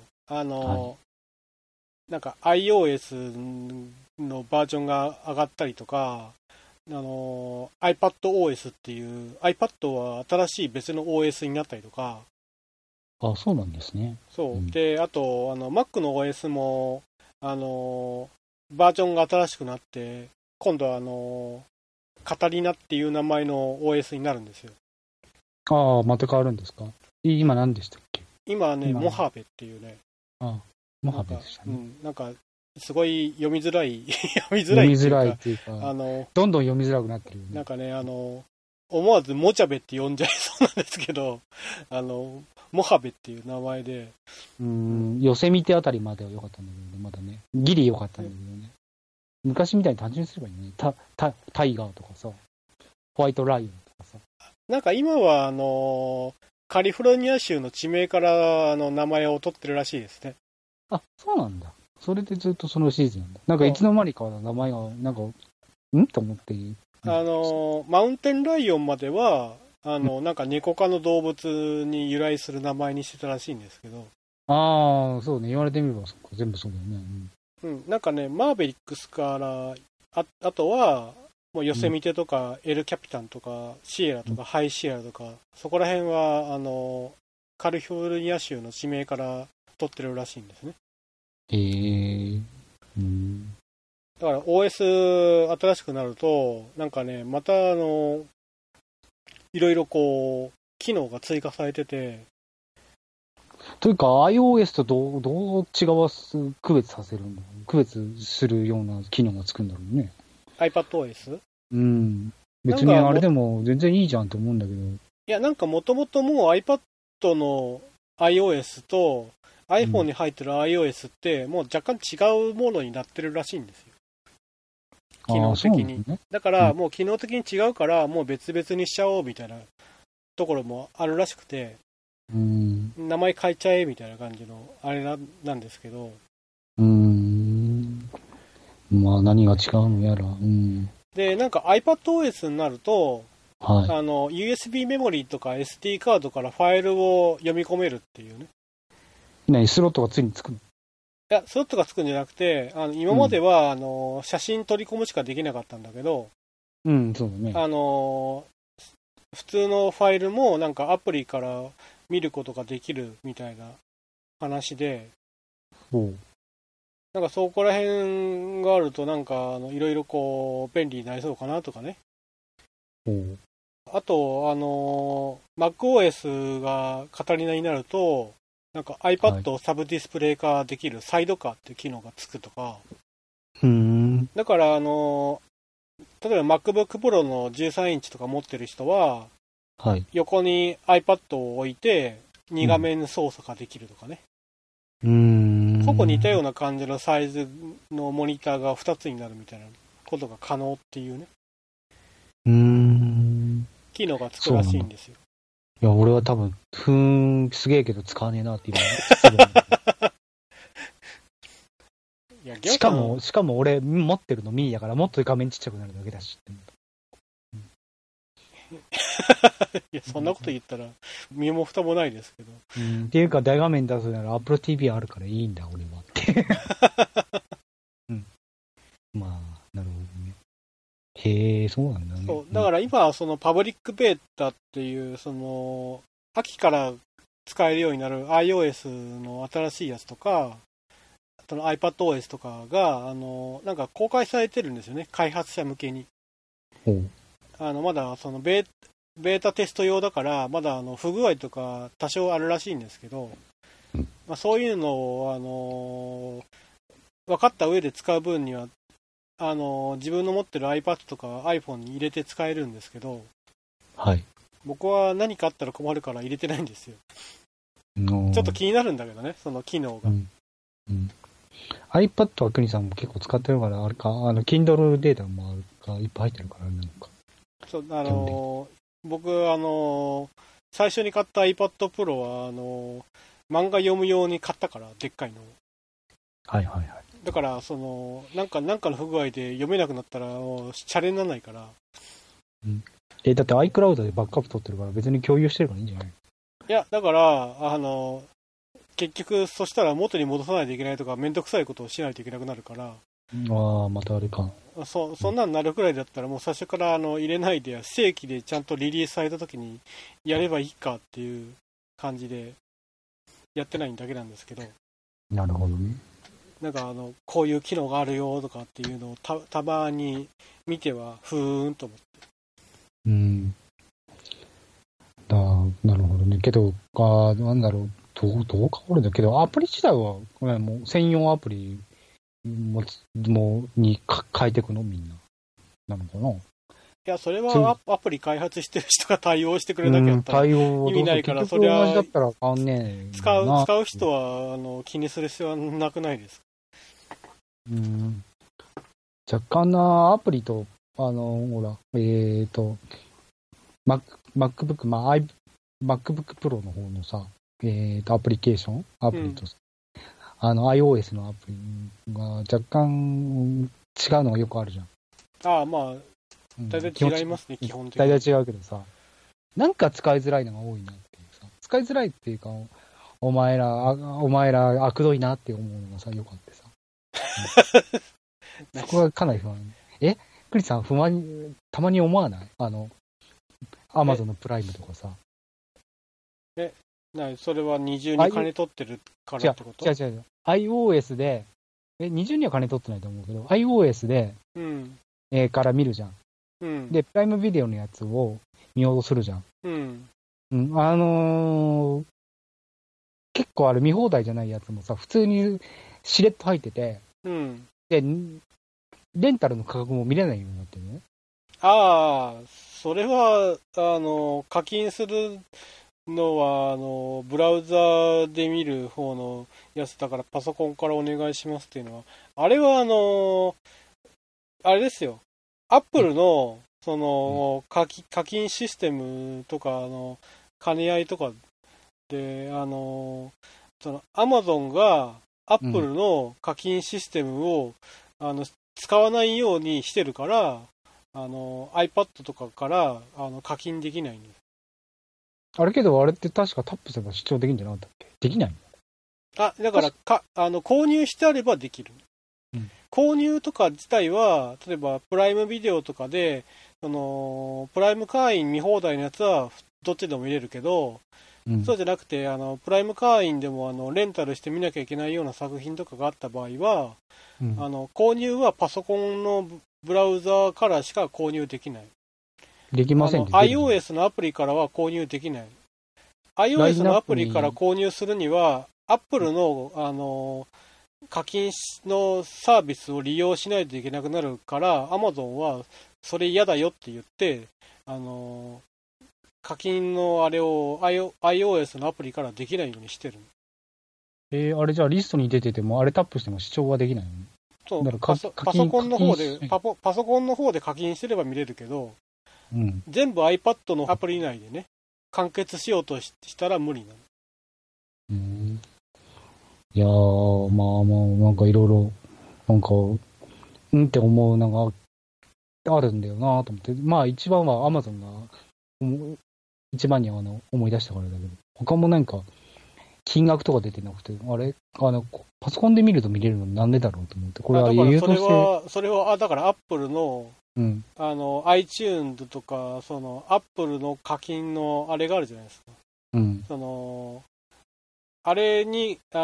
なんか iOS のバージョンが上がったりとか、iPadOS っていう iPad は新しい別の OS になったりとか。 そうなんですね。 そう。で、あとMac の OS もバージョンが新しくなって、今度はカタリナっていう名前の OS になるんですよ。 また変わるんですか？今何でしたっけ？ 今ね、モハベっていうね。 モハベでしたね。 なんかすごい読みづらいっていうか、どんどん読みづらくなってるよね。 なんかね、思わずモチャベって呼んじゃいそうなんですけど、モハベっていう名前で。 ヨセミテあたりまでは良かったんだけどね、まだね。ギリ良かったんだけどね。昔みたいに単純にすればいいね。タイガーとかさ、ホワイトライオンとかさ。 なんか今はカリフォルニア州の地名から名前を取ってるらしいですね。 あ、そうなんだ。それでずっとそのシーズンなんだ。なんかいつの間にか名前が、なんか、と思って。 マウンテンライオンまでは、なんか猫科の動物に由来する名前にしてたらしいんですけど。 ああ、そうね。言われてみれば、全部そうだよね。 なんかね、マーベリックスから、あとは、もうヨセミテとか、エルキャピタンとか、シエラとか、ハイシエラとか、そこら辺は、カリフォルニア州の地名から取ってるらしいんですね。だから OS 新しくなると、なんかね、またいろいろこう、機能が追加されてて。 というか、iOS とどう区別させるんだろう。区別するような機能がつくんだろうね。 iPadOS？ 別にあれでも全然いいじゃんと思うんだけど。いや、なんかもともともう iPad の iOS と iPhone に入ってる iOS ってもう若干違うものになってるらしいんですよ。機能的に。ね、だからもう機能的に違うからもう別々にしちゃおうみたいなところもあるらしくて、名前変えちゃえみたいな感じのあれなんですけど。 まあ何が違うのやら。 で、なんか iPadOS になると、USB メモリーとか SD カードからファイルを読み込めるっていうね。 スロットがついにつくの？ いや、スロットがつくんじゃなくて、今までは、写真取り込むしかできなかったんだけど、 そうだね。 普通のファイルもなんかアプリから見ることができるみたいな話で、なんかそこら辺があるとなんかいろいろこう便利になりそうかなとかね。あとMacOS がカタリナになるとなんか iPad をサブディスプレイ化できるサイドカーっていう機能がつくとか。だから例えば MacBook Pro の13インチとか持ってる人は、横に iPad を置いて2画面操作ができるとかね。ほぼ似たような感じのサイズのモニターが2つになるみたいなことが可能っていうね。機能がつくらしいんですよ。 いや、俺は多分、すげえけど使わねえなって今。しかも俺持ってるのミニだからもっと画面ちっちゃくなるだけだし。 いや、そんなこと言ったら身も蓋もないですけど。 っていうか大画面出すなら Apple TV あるからいいんだ俺はって。まあなるほどね。へえ、そうなんだね。 そうだから今そのパブリックベータっていうその秋から使えるようになる iOS の新しいやつとか、その iPadOS とかがなんか公開されてるんですよね、開発者向けに。まだそのベータテスト用だからまだ不具合とか多少あるらしいんですけど、そういうのを分かった上で使う分には自分の持ってる iPad とか iPhone に入れて使えるんですけど、僕は何かあったら困るから入れてないんですよ。ちょっと気になるんだけどね、その機能が。 iPad は国さんも結構使ってるから、あれか、Kindle データもあるか、いっぱい入ってるからあれなのか。 そう、僕、最初に買った iPad Pro は、漫画読む用に買ったから、でっかいの。だから、なんかの不具合で読めなくなったら、シャレにならないから。 だって iCloud でバックアップ取ってるから、別に共有してるからいいんじゃない？ いや、だから、結局、そしたら元に戻さないといけないとか、めんどくさいことをしないといけなくなるから。 またあれか。 そんなんなるくらいだったら、もう最初から入れないで、正規でちゃんとリリースされた時にやればいいかっていう感じでやってないだけなんですけど。 なるほどね。 なんかこういう機能があるよとかっていうのをたまに見ては、ふーんと思って。 なるほどね。けど、なんだろう、どう変わるんだけど、アプリ自体は、もう専用アプリに変えていくのみんな。なのかな？いや、それはアプリ開発してる人が対応してくれなきゃったら意味ないから、それは同じだったら変わんねえ。 使う人は気にする必要はなくないですか？ 若干なアプリと、ほら、MacBook Pro の方のさ、アプリケーションアプリと、 iOS のアプリが若干違うのがよくあるじゃん。 ああ、まあ、大体違いますね、基本的に。 大体違うけどさ、なんか使いづらいのが多いなっていうさ、使いづらいっていうか、お前ら、悪どいなって思うのがさ、よくあってさ。そこがかなり不安。クリスさん、たまに思わないアマゾンのプライムとかさ。 それは二重に金取ってるからってこと？ 違う。iOS で、二重には金取ってないと思うけど、iOS で、から見るじゃん。うん、で、プライムビデオのやつを見ようとするじゃん。結構あれ見放題じゃないやつもさ、普通にしれっと入ってて、で、レンタルの価格も見れないようになってるね。 ああ、それは、課金するのは、ブラウザで見る方のやつだからパソコンからお願いしますっていうのは、あれはあれですよ。アップルの、課金システムとか、兼ね合いとかで、アマゾンがアップルの課金システムを、使わないようにしてるから、iPad とかから、課金できないんです。 あれけど、あれって確かタップすれば視聴できるんじゃなかったっけ？できないの？だから購入してあればできる。購入とか自体は、例えばプライムビデオとかで、プライム会員見放題のやつはどっちでも見れるけど、そうじゃなくて、プライム会員でもレンタルして見なきゃいけないような作品とかがあった場合は、購入はパソコンのブラウザからしか購入できない。 できません。 iOS のアプリからは購入できない。iOS のアプリから購入するには、Apple の、課金のサービスを利用しないといけなくなるから、Amazon はそれ嫌だよって言って、課金のあれを iOS のアプリからできないようにしてる。 あれじゃあリストに出てても、あれタップしても視聴はできないの？ そう、パソコンの方で課金してれば見れるけど、全部 iPad のアプリ内でね、完結しようとしたら無理なの。 いやー、なんかいろいろ、なんか、って思うのがあるんだよなと思って、一番は Amazon が、一番に思い出したからだけど、他もなんか、金額とか出てなくて、あれパソコンで見ると見れるのなんでだろうと思って、これは優等生。 それは、だから Apple の、iTunes とか、Apple の課金のあれがあるじゃないですか。あれに、サ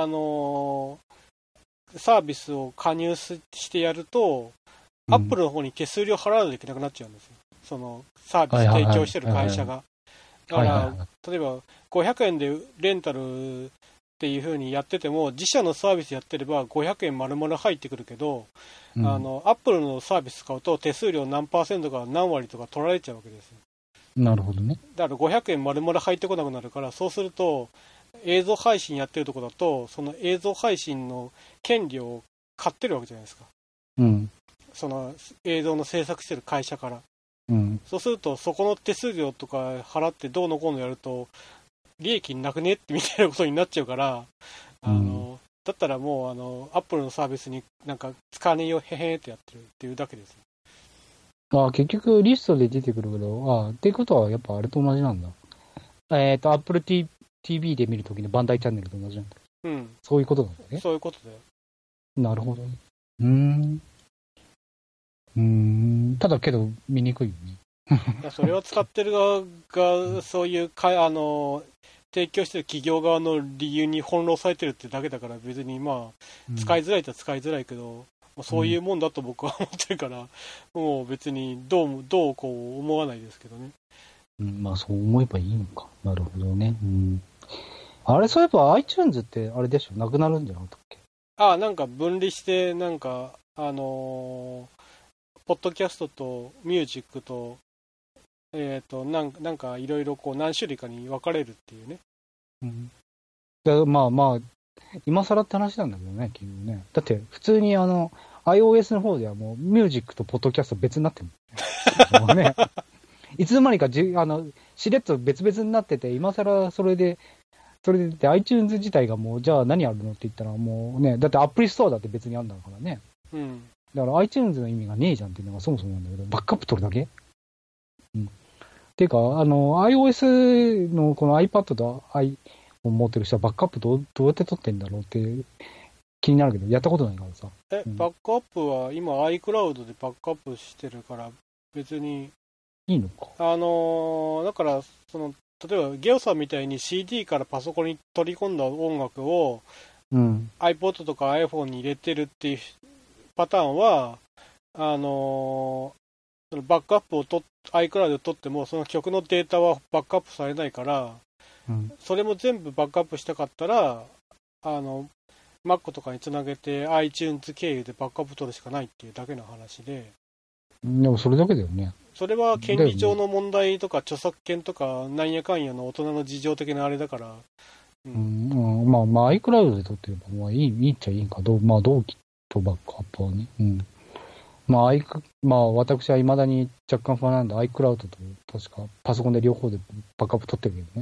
ービスを加入してやると、Apple の方に手数料払わないといけなくなっちゃうんですよ。サービス提供してる会社が。だから、例えば500円でレンタルっていう風にやってても、自社のサービスやってれば500円丸々入ってくるけど、Apple のサービス使うと手数料何%か何割とか取られちゃうわけですよ。 なるほどね。 だから500円丸々入ってこなくなるから、そうすると、映像配信やってるとこだと、その映像配信の権利を買ってるわけじゃないですか。その映像の制作してる会社から。そうすると、そこの手数料とか払ってどうのこうのやると、利益なくねってみたいなことになっちゃうから、だったらもう、アップルのサービスになんか使わねえよ、へへってやってるっていうだけです。 結局リストで出てくるけど、っていうことはやっぱあれと同じなんだ。Apple TV で見るときのバンダイチャンネルと同じなんだ。そういうことだね。 そういうことだよ。 なるほど。ただけど見にくいよね。いやそれは使ってる側がそういう提供してる企業側の理由に翻弄されてるってだけだから、別に使いづらいとは使いづらいけど、そういうもんだと僕は思ってるから、もう別にどうこう思わないですけどね。 そう思えばいいのか。なるほどね。あれ、そういえば iTunes ってあれでしょ、なくなるんじゃなかったっけ？ なんか分離して、なんか、ポッドキャストとミュージックと、なんかいろいろこう何種類かに分かれるっていうね。 今更って話なんだけどね、結局ね。だって普通にiOS の方ではもうミュージックとポッドキャスト別になってるもんね。いつの間にかしれっと別々になってて、今更それでそれで iTunes 自体がもう、じゃあ何あるのって言ったらもうね、だってアプリストアだって別にあんだからね。 うん。 だから iTunes の意味がねえじゃんっていうのがそもそもなんだけど、バックアップ取るだけ。うん。っていうか、iOS のこの iPad と iPhone 持ってる人はバックアップどうやって取ってんだろうって気になるけど、やったことないからさ。 バックアップは今 iCloud でバックアップしてるから別にいいのか。 だから例えばゲオさんみたいに CD からパソコンに取り込んだ音楽を、iPod とか iPhone に入れてるっていうパターンはそのバックアップをiCloud で取ってもその曲のデータはバックアップされないから、それも全部バックアップしたかったらMac とかにつなげて iTunes 経由でバックアップ取るしかないっていうだけの話で。 でもそれだけだよね。 それは権利上の問題とか著作権とかなんやかんやの大人の事情的なあれだから、 まあ iCloud で撮ってればまあいいっちゃいいんか。まあ同期とバックアップはね。まあ私は未だに若干不安なんで iCloud と確かパソコンで両方でバックアップ取ってるけどね。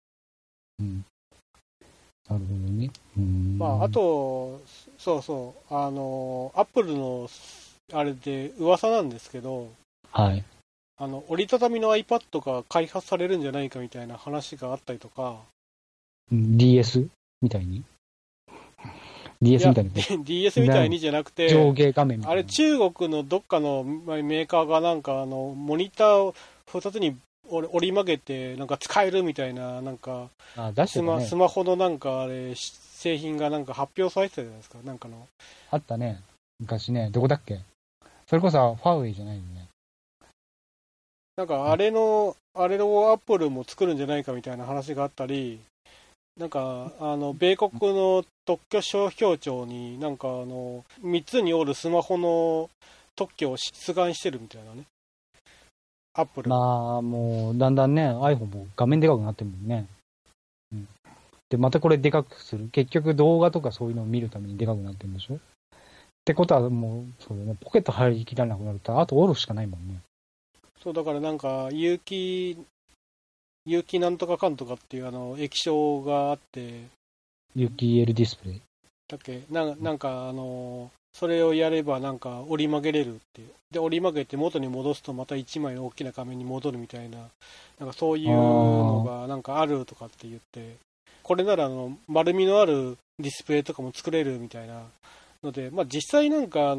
なるほどね。 まああとそうApple のあれで噂なんですけど、 はい。 折りたたみの iPad が開発されるんじゃないかみたいな話があったりとか。 DS みたいに ?DS みたいに DS みたいにじゃなくて、 上下画面みたいな。 あれ中国のどっかのメーカーがなんかモニターを2つに折り曲げてなんか使えるみたいな、なんかスマホのなんかあれ製品がなんか発表されてたじゃないですか。なんかのあったね昔ね。どこだっけ。それこそファーウェイじゃないのね。 なんかあれをアップルも作るんじゃないかみたいな話があったり、なんか米国の特許商標庁になんか3つにおるスマホの特許を出願してるみたいなね。アップル。 まあもうだんだんね iPhone も画面でかくなってるもんね。でまたこれでかくする。結局動画とかそういうのを見るためにでかくなってるんでしょ。ってことはもうそうだね、ポケット入りきらなくなるとあと折るしかないもんね。 そうだからなんか有機なんとかかんとかっていう液晶があって、 有機 L ディスプレイだっけ。なんかそれをやればなんか折り曲げれるっていう。で折り曲げて元に戻すとまた1枚大きな画面に戻るみたいな、なんかそういうのがなんかあるとかって言って、これなら丸みのあるディスプレイとかも作れるみたいなので、まあ実際なんか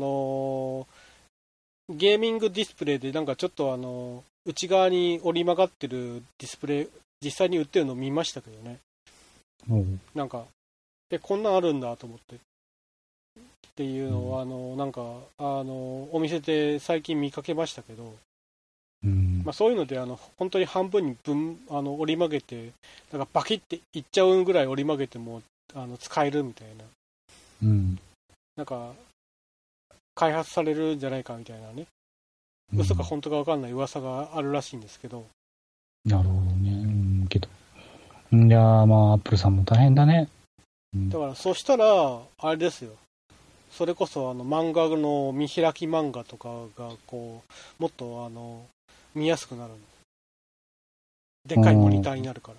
ゲーミングディスプレイでなんかちょっと内側に折り曲がってるディスプレイ実際に売ってるの見ましたけどね。なんかこんなんあるんだと思ってっていうのをなんかお店で最近見かけましたけど、まあ、そういうので本当に半分に折り曲げてなんかバキッていっちゃうぐらい折り曲げても使えるみたいな、なんか開発されるんじゃないかみたいなね、嘘か本当か分かんない噂があるらしいんですけど。 なるほどね。けどいやまあアップルさんも大変だね。 だからそしたらあれですよ、それこそ漫画の見開き漫画とかがこうもっと見やすくなるんです。でっかいモニターになるから。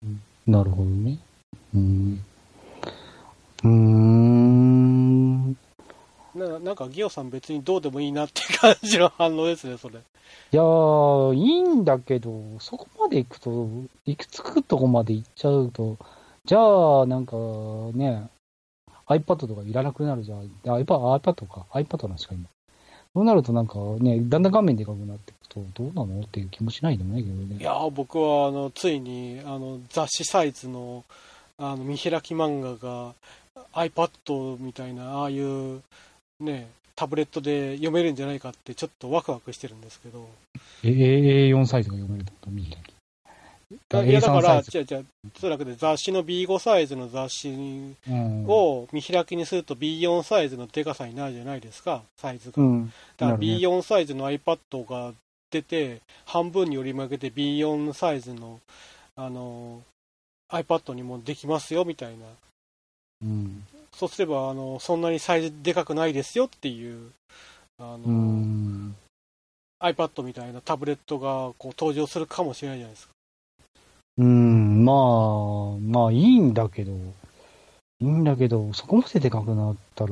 なるほどね。 なんかギオさん別にどうでもいいなって感じの反応ですね、それ。 いやー、いいんだけど、そこまで行くと、行き着くとこまで行っちゃうと、じゃあ、なんかね、iPad とかいらなくなるじゃん。iPad か。iPad なんしか今。そうなるとなんかね、だんだん画面でかくなっていくと、どうなのっていう気もしないでもないけどね。 いやー、僕はついに雑誌サイズの見開き漫画が iPad みたいな、ああいうね、タブレットで読めるんじゃないかってちょっとワクワクしてるんですけど。 A4 サイズが読めるってこと見開き。 いやだから違うそれだけで雑誌の B5 サイズの雑誌を見開きにすると B4 サイズのでかさになるじゃないですか、サイズが。だから B4 サイズの iPad が出て半分に折り曲げて B4 サイズのiPad にもできますよみたいな。そうすればそんなにサイズでかくないですよっていうiPad みたいなタブレットがこう登場するかもしれないじゃないですか。 まあまあいいんだけど、そこまででかくなったら、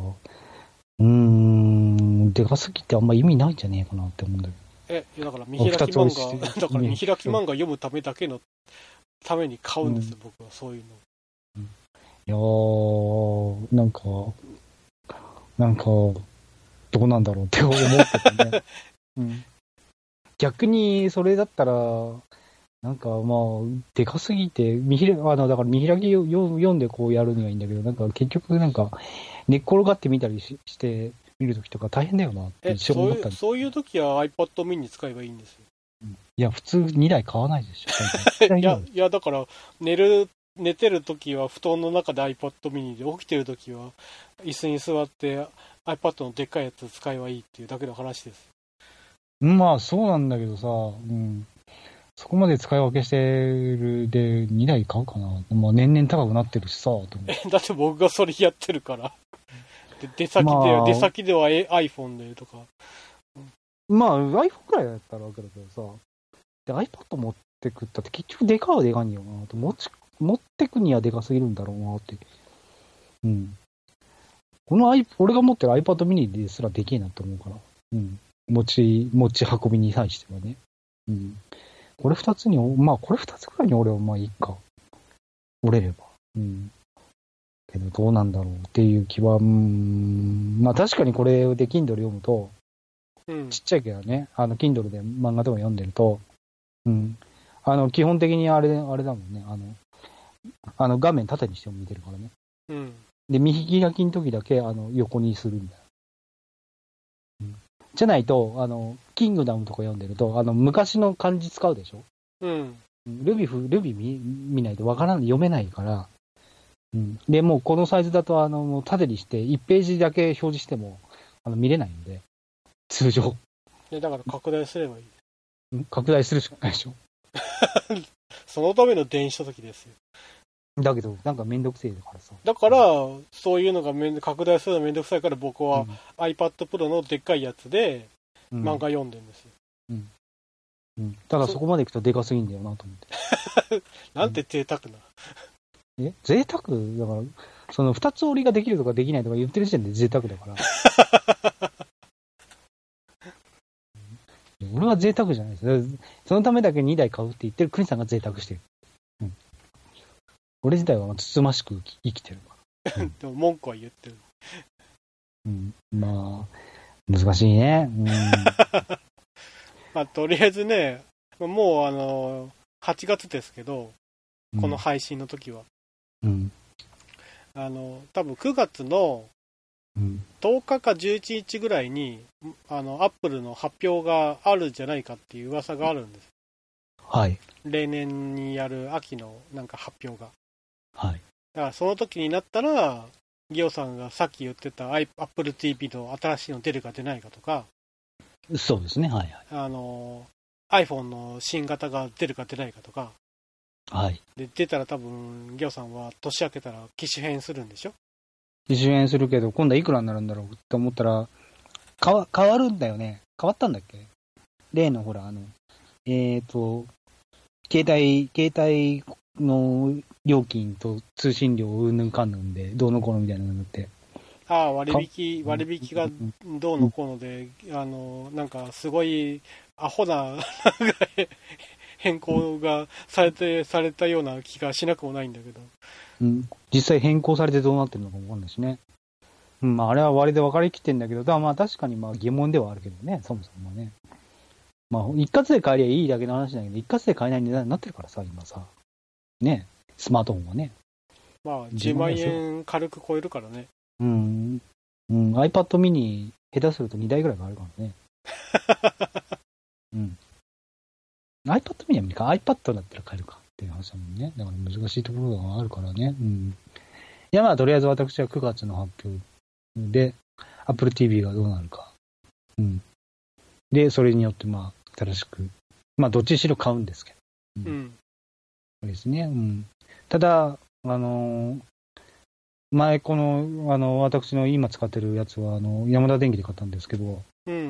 でかすぎてあんま意味ないんじゃねえかなって思うんだけど。だから見開き漫画読むためだけのために買うんです、僕はそういうの。いやー、なんか、どうなんだろうって思うけどね。逆に、それだったら、なんかまあ、でかすぎて、だから見開きを読んでこうやるにはいいんだけど、なんか結局なんか、寝っ転がってみたりして見るときとか大変だよなって一瞬思ったんです。 そういうときは iPad mini 使えばいいんですよ。 いや、普通2台買わないでしょ。 いや、だから、寝てるときは布団の中で iPad mini で、起きてるときは椅子に座って iPad のでっかいやつ使えばいいっていうだけの話です。 まあ、そうなんだけどさ、そこまで使い分けしてるで2台買うかな。まあ、年々高くなってるしさ、 だって僕がそれやってるから。出先では iPhone でとか。 まあ、iPhone くらいだったらわけだけどさ、で iPad 持ってくったって結局でかはでかいんよなと。持ってくにはでかすぎるんだろうなって。俺が持ってる iPad mini ですらでけえなと思うから。持ち運びに対してはね。これ2つくらいに俺はまあいいか。折れれば。けどどうなんだろうっていう気は、まあ確かにこれで Kindle 読むと、ちっちゃいけどね、Kindle で漫画とか読んでると、基本的にあれだもんね、画面縦にしても見てるからね。で、見開きの時だけ、横にするんだよ。じゃないと、キングダムとか読んでると、昔の漢字使うでしょ。ルビ見ないと読めないから、で、もうこのサイズだと、もう縦にして、1ページだけ表示しても、見れないんで、通常。 いや、だから拡大すればいい。 拡大するしかないでしょ。 そのための電子書籍ですよ。 だけど、なんかめんどくせえからさ。 だから、そういうのが拡大するのめんどくさいから、僕は iPad Pro のでっかいやつで、漫画読んでるんですよ。 ただそこまでいくとでかすぎんだよなと思って。 なんて贅沢な。 贅沢だから、その2つ折りができるとかできないとか言ってる時点で贅沢だから。俺は贅沢じゃないです。そのためだけ2台買うって言ってる国さんが贅沢してる。俺自体はつつましく生きてるから。 でも文句は言ってる。 まあ、難しいね。 まあ、とりあえずね、もう8月ですけど、この配信の時は。多分9月の10日か11日ぐらいに、アップルの発表があるんじゃないかっていう噂があるんです。 はい。 例年にやる秋のなんか発表が。 はい。 だからその時になったら、ギオさんがさっき言ってた Apple TV の新しいの出るか出ないかとか、 そうですね、はい、 はい。iPhone の新型が出るか出ないかとか、 はい。 で、出たら多分、ギオさんは年明けたら機種変するんでしょ？ 機種変するけど、今度はいくらになるんだろうって思ったら、変わるんだよね。変わったんだっけ？例のほら、携帯の料金と通信料うんぬんかんぬんで、どうのこうのみたいなのになって。 割引がどうのこうので、なんかすごいアホな変更がされたような気がしなくもないんだけど。 実際変更されてどうなってるのかもわかんないしね。まあ、あれは割で分かりきってんだけど、まあ確かにまあ疑問ではあるけどね、そもそもね。まあ、一括で買えりゃいいだけの話だけど、一括で買えない値段になってるからさ、今さ。ね、スマートフォンはね。まあ、10万円軽く超えるからね。 iPad mini 下手すると2台ぐらいがあるからね。iPad mini は無理か、iPad だったら買えるかっていう話だもんね。だから難しいところがあるからね。いや、まあ、とりあえず私は9月の発表で、Apple TV がどうなるか。で、それによって、まあ、新しく、まあ、どっちにしろ買うんですけど。そうですね。ただ、前、私の今使ってるやつは、ヤマダ電機で買ったんですけど、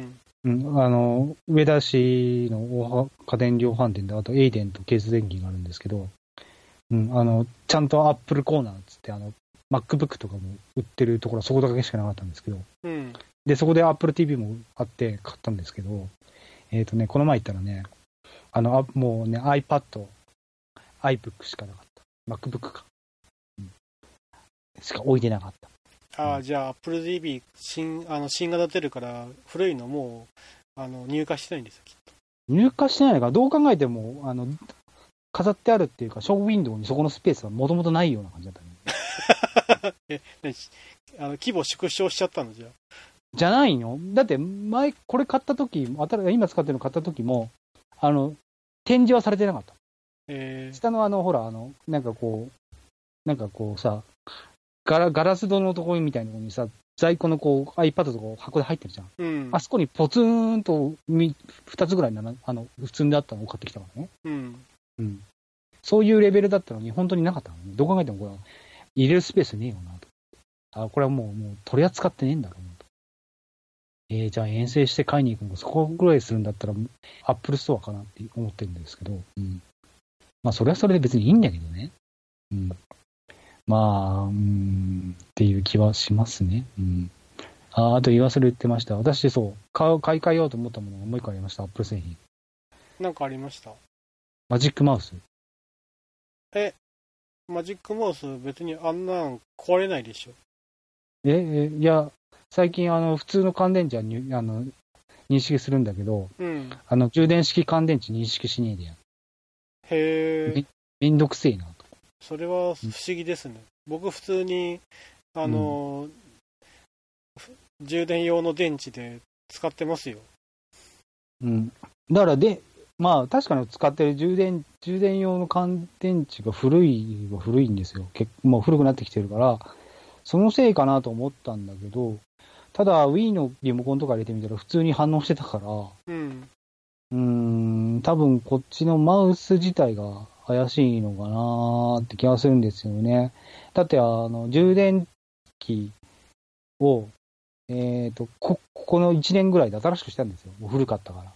上田市の家電量販店で、あとエイデンとケース電機があるんですけど、 ちゃんとアップルコーナーっつって、MacBook とかも売ってるところはそこだけしかなかったんですけど、で、そこで Apple TV もあって買ったんですけど、この前行ったらね、もうね、iPad、iBook しかなかった。MacBook か。しか置いてなかった。 じゃあ Apple TV 新型出るから古いのもう入荷してないんですよ、きっと。 入荷してないのか、どう考えても飾ってあるっていうか、ショーウィンドウにそこのスペースはもともとないような感じだったね。 規模縮小しちゃったのじゃじゃないの？だって前これ買った時、今使ってるの買った時も展示はされてなかった。下のほらなんかこうさ、ガラス戸のところみたいなところにさ、在庫のこう iPad とか箱で入ってるじゃん。あそこにポツンと2つぐらい普通にあったのを買ってきたからね。そういうレベルだったのに本当になかったのね。どう考えてもこれ入れるスペースねえよなと。これはもう取り扱ってねえんだろうなと。じゃあ遠征して買いに行くのそこぐらいするんだったらアップルストアかなって思ってるんですけど、まあそれはそれで別にいいんだけどね。っていう気はしますね。あと言わせれてました。私買い替えようと思ったものがもう一個ありました。アップル製品。 なんかありました？ マジックマウス。 マジックマウス別にあんなん壊れないでしょ。 いや、最近普通の乾電池は認識するんだけど、充電式乾電池認識しねえでや。 へえ。 めんどくせえなと。 それは不思議ですね。僕普通に充電用の電池で使ってますよ。 だからまあ確かに使ってる充電用の乾電池が古いんですよ。もう古くなってきてるから、そのせいかなと思ったんだけど、ただ Wii のリモコンとか入れてみたら普通に反応してたから、多分こっちのマウス自体が怪しいのかなーって気がするんですよね。だって充電器をこの1年ぐらいで新しくしたんですよ。もう古かったから。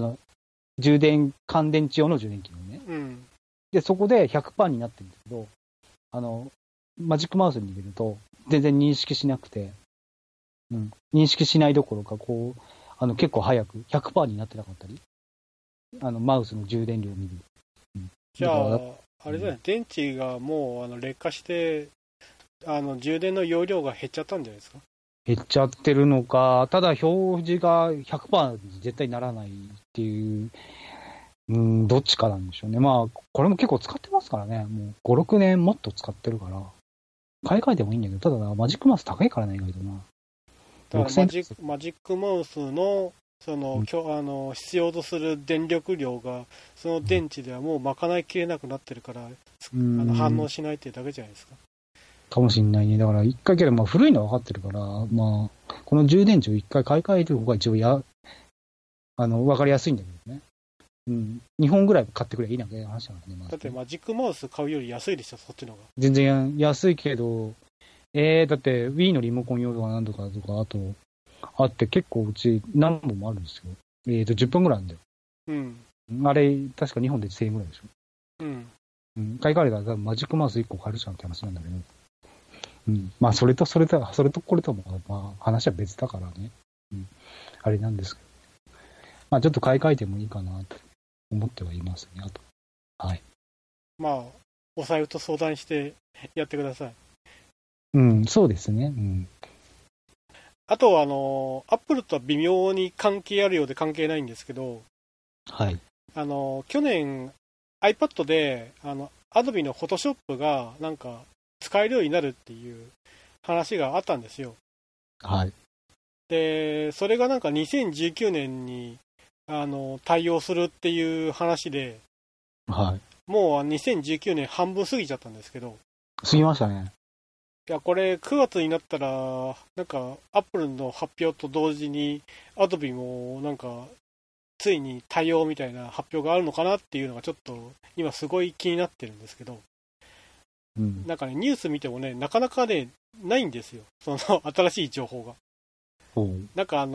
乾電池用の充電器のね。で、そこで 100% になってるんだけど、マジックマウスに入れると、全然認識しなくて、認識しないどころか、結構早く 100% になってなかったり、マウスの充電量を見る。 じゃあ、あれだね、電池がもう劣化して、充電の容量が減っちゃったんじゃないですか？ 減っちゃってるのか、ただ表示が 100% に絶対ならないっていう、どっちかなんでしょうね。まあ、これも結構使ってますからね。もう5、6年もっと使ってるから、買い替えてもいいんだけど、ただマジックマウス高いからね、意外とな。 だからマジックマウスの、必要とする電力量が、その電池ではもう賄いきれなくなってるから、反応しないっていうだけじゃないですか。 かもしんないね。だから一回けど、古いのは分かってるから、この充電池を一回買い替える方が一応分かりやすいんだけどね。2本ぐらい買ってくればいいなって話なんだね。 だってマジックマウス買うより安いでしょ、そっちの方が。 全然安いけど、だって Wii のリモコン用とかなんとかあと、あって結構うち何本もあるんですよ。10本ぐらいあるんだよ。あれ、確か2本で1000円ぐらいでしょ。買い替えたら多分マジックマウス1個買えるじゃんって話なんだけど。まあ、それとこれとも、話は別だからね。あれなんですけど。まあ、ちょっと買い替えてもいいかなと思ってはいますね、あと。はい。 まあ、お財布と相談してやってください。 そうですね。 あとは、アップルとは微妙に関係あるようで関係ないんですけど、 はい。 去年、iPad で、Adobe の Photoshop が、なんか、使えるようになるっていう話があったんですよ。 はい。 で、それがなんか2019年に、対応するっていう話で、 はい。 もう2019年半分過ぎちゃったんですけど。 過ぎましたね。 いや、これ9月になったら、なんか、アップルの発表と同時に、Adobe もなんか、ついに対応みたいな発表があるのかなっていうのがちょっと、今すごい気になってるんですけど、なんかね、ニュース見てもね、なかなかね、ないんですよ。その、新しい情報が。なんか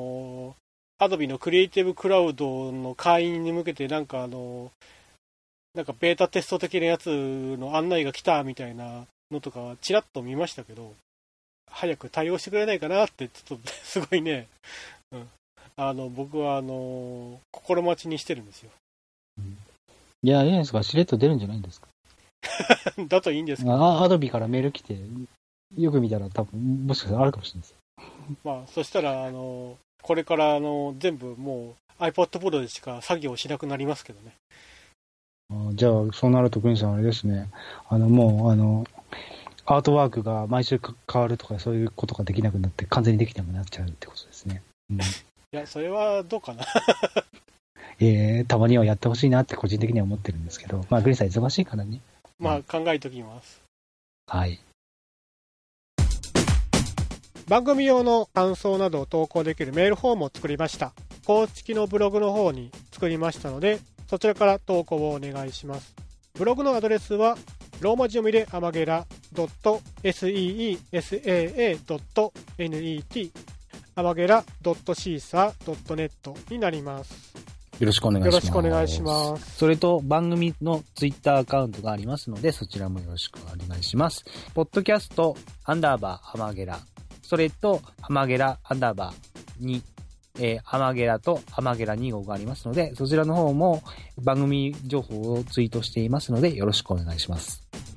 Adobe のクリエイティブクラウドの会員に向けて、なんかなんかベータテスト的なやつの案内が来たみたいなのとかちらっと見ましたけど、早く対応してくれないかなってちょっとすごいね、僕は心待ちにしてるんですよ。 いや、いいですか、しれっと出るんじゃないんですか。 だといいんですけど。 アドビからメール来て、よく見たら多分、もしかしたらあるかもしれないです。 まあ、そしたら、これから全部もう iPod Pro でしか作業しなくなりますけどね。 じゃあ、そうなると、グリーンさんあれですね。もう、アートワークが毎週変わるとか、そういうことができなくなって、完全にできなくなっちゃうってことですね。 いや、それはどうかな。 たまにはやってほしいなって個人的には思ってるんですけど、まあ、グリーンさん忙しいからね。 まあ、考えときます。 はい。 番組用の感想などを投稿できるメールフォームを作りました。公式のブログの方に作りましたので、そちらから投稿をお願いします。ブログのアドレスはローマ字読みでアマゲラ .seesaa.net アマゲラ .caesar.net になります。 よろしくお願いします。 よろしくお願いします。 それと番組のツイッターアカウントがありますので、そちらもよろしくお願いします。ポッドキャストアンダーバーアマゲラ、それとアマゲラアンダーバー2、アマゲラとアマゲラ2号がありますので、そちらの方も番組情報をツイートしていますので、よろしくお願いします。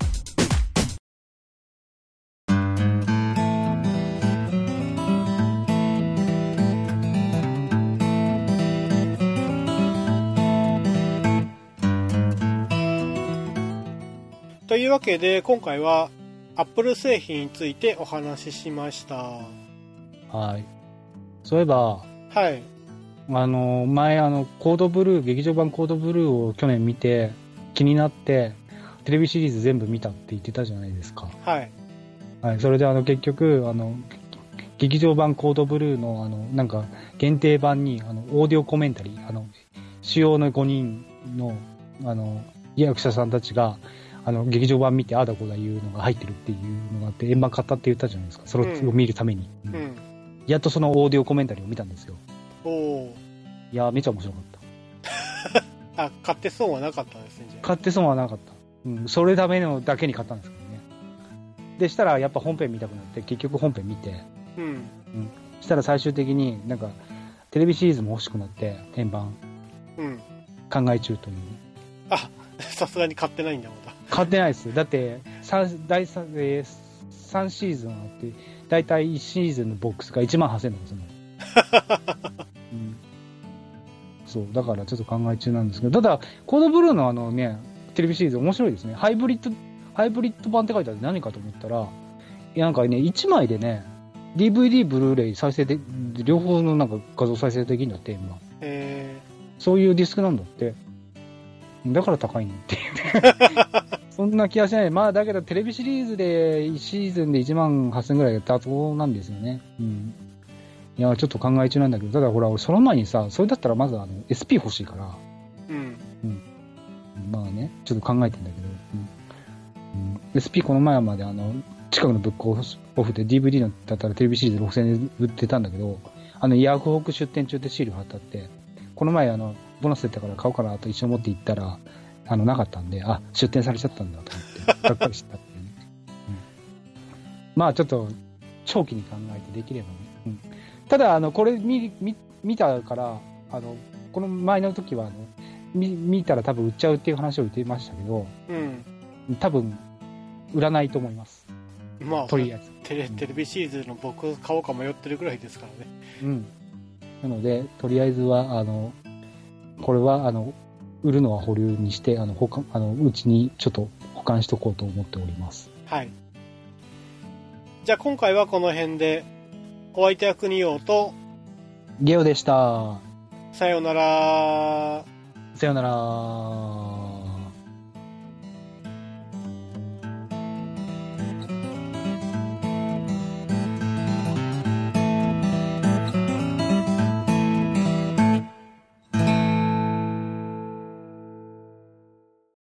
というわけで今回は Apple 製品についてお話ししました。 はい。そういえば、 はい。 前コードブルー、劇場版コードブルーを去年見て気になってテレビシリーズ全部見たって言ってたじゃないですか。 はい。 はい。それで結局劇場版コードブルーのなんか限定版にオーディオコメンタリー主要の5人の役者さんたちが劇場版見てああだこうだ言うのが入ってるっていうのがあって、円盤買ったって言ったじゃないですか。それを見るために、やっとそのオーディオコメンタリーを見たんですよ。いやめちゃ面白かった買って損はなかったですね。 買って損はなかった、それためのだけに買ったんですけどね。でしたらやっぱ本編見たくなって結局本編見て、したら最終的になんかテレビシリーズも欲しくなって円盤、考え中という。 さすがに買ってないんだもん。 買ってないです。だって3シーズンあってだいたい1シーズンのボックスが18,000円なんですよ、そうだからちょっと考え中なんですけど、ただコードブルーのテレビシリーズ面白いですね。ハイブリッド版って書いてあって何かと思ったら、なんかね1枚でね DVD ブルーレイ再生で両方のなんか画像再生できるんだって今。そういうディスクなんだって。だから高いのっていうそんな気がしない。まあだけどテレビシリーズで1シーズンで18,000ぐらい妥当なんですよね。いやちょっと考え中なんだけど、ただほら俺その前にさ、それだったらまずSP 欲しいから、まあねちょっと考えてんだけど、SP この前まで近くのブックオフで DVD のだったらテレビシリーズ6000円で売ってたんだけど、ヤフオク出店中ってシール貼ってあって、この前ボーナス出たから買おうかなと一緒に持って行ったらなかったんで、出店されちゃったんだと思ってがっかりしたっていうね、まあちょっと長期に考えてできればね、ただこれ見たからこの前の時は見たら多分売っちゃうっていう話を言ってましたけど、多分売らないと思います。まあとりあえずテレビシリーズの僕買おうか迷ってるぐらいですからね。 なのでとりあえずはこれは売るのは保留にしてうちにちょっと保管しとこうと思っております。 はい。じゃあ今回はこの辺で。お相手は国王とゲオでした。 さようなら。 さようなら。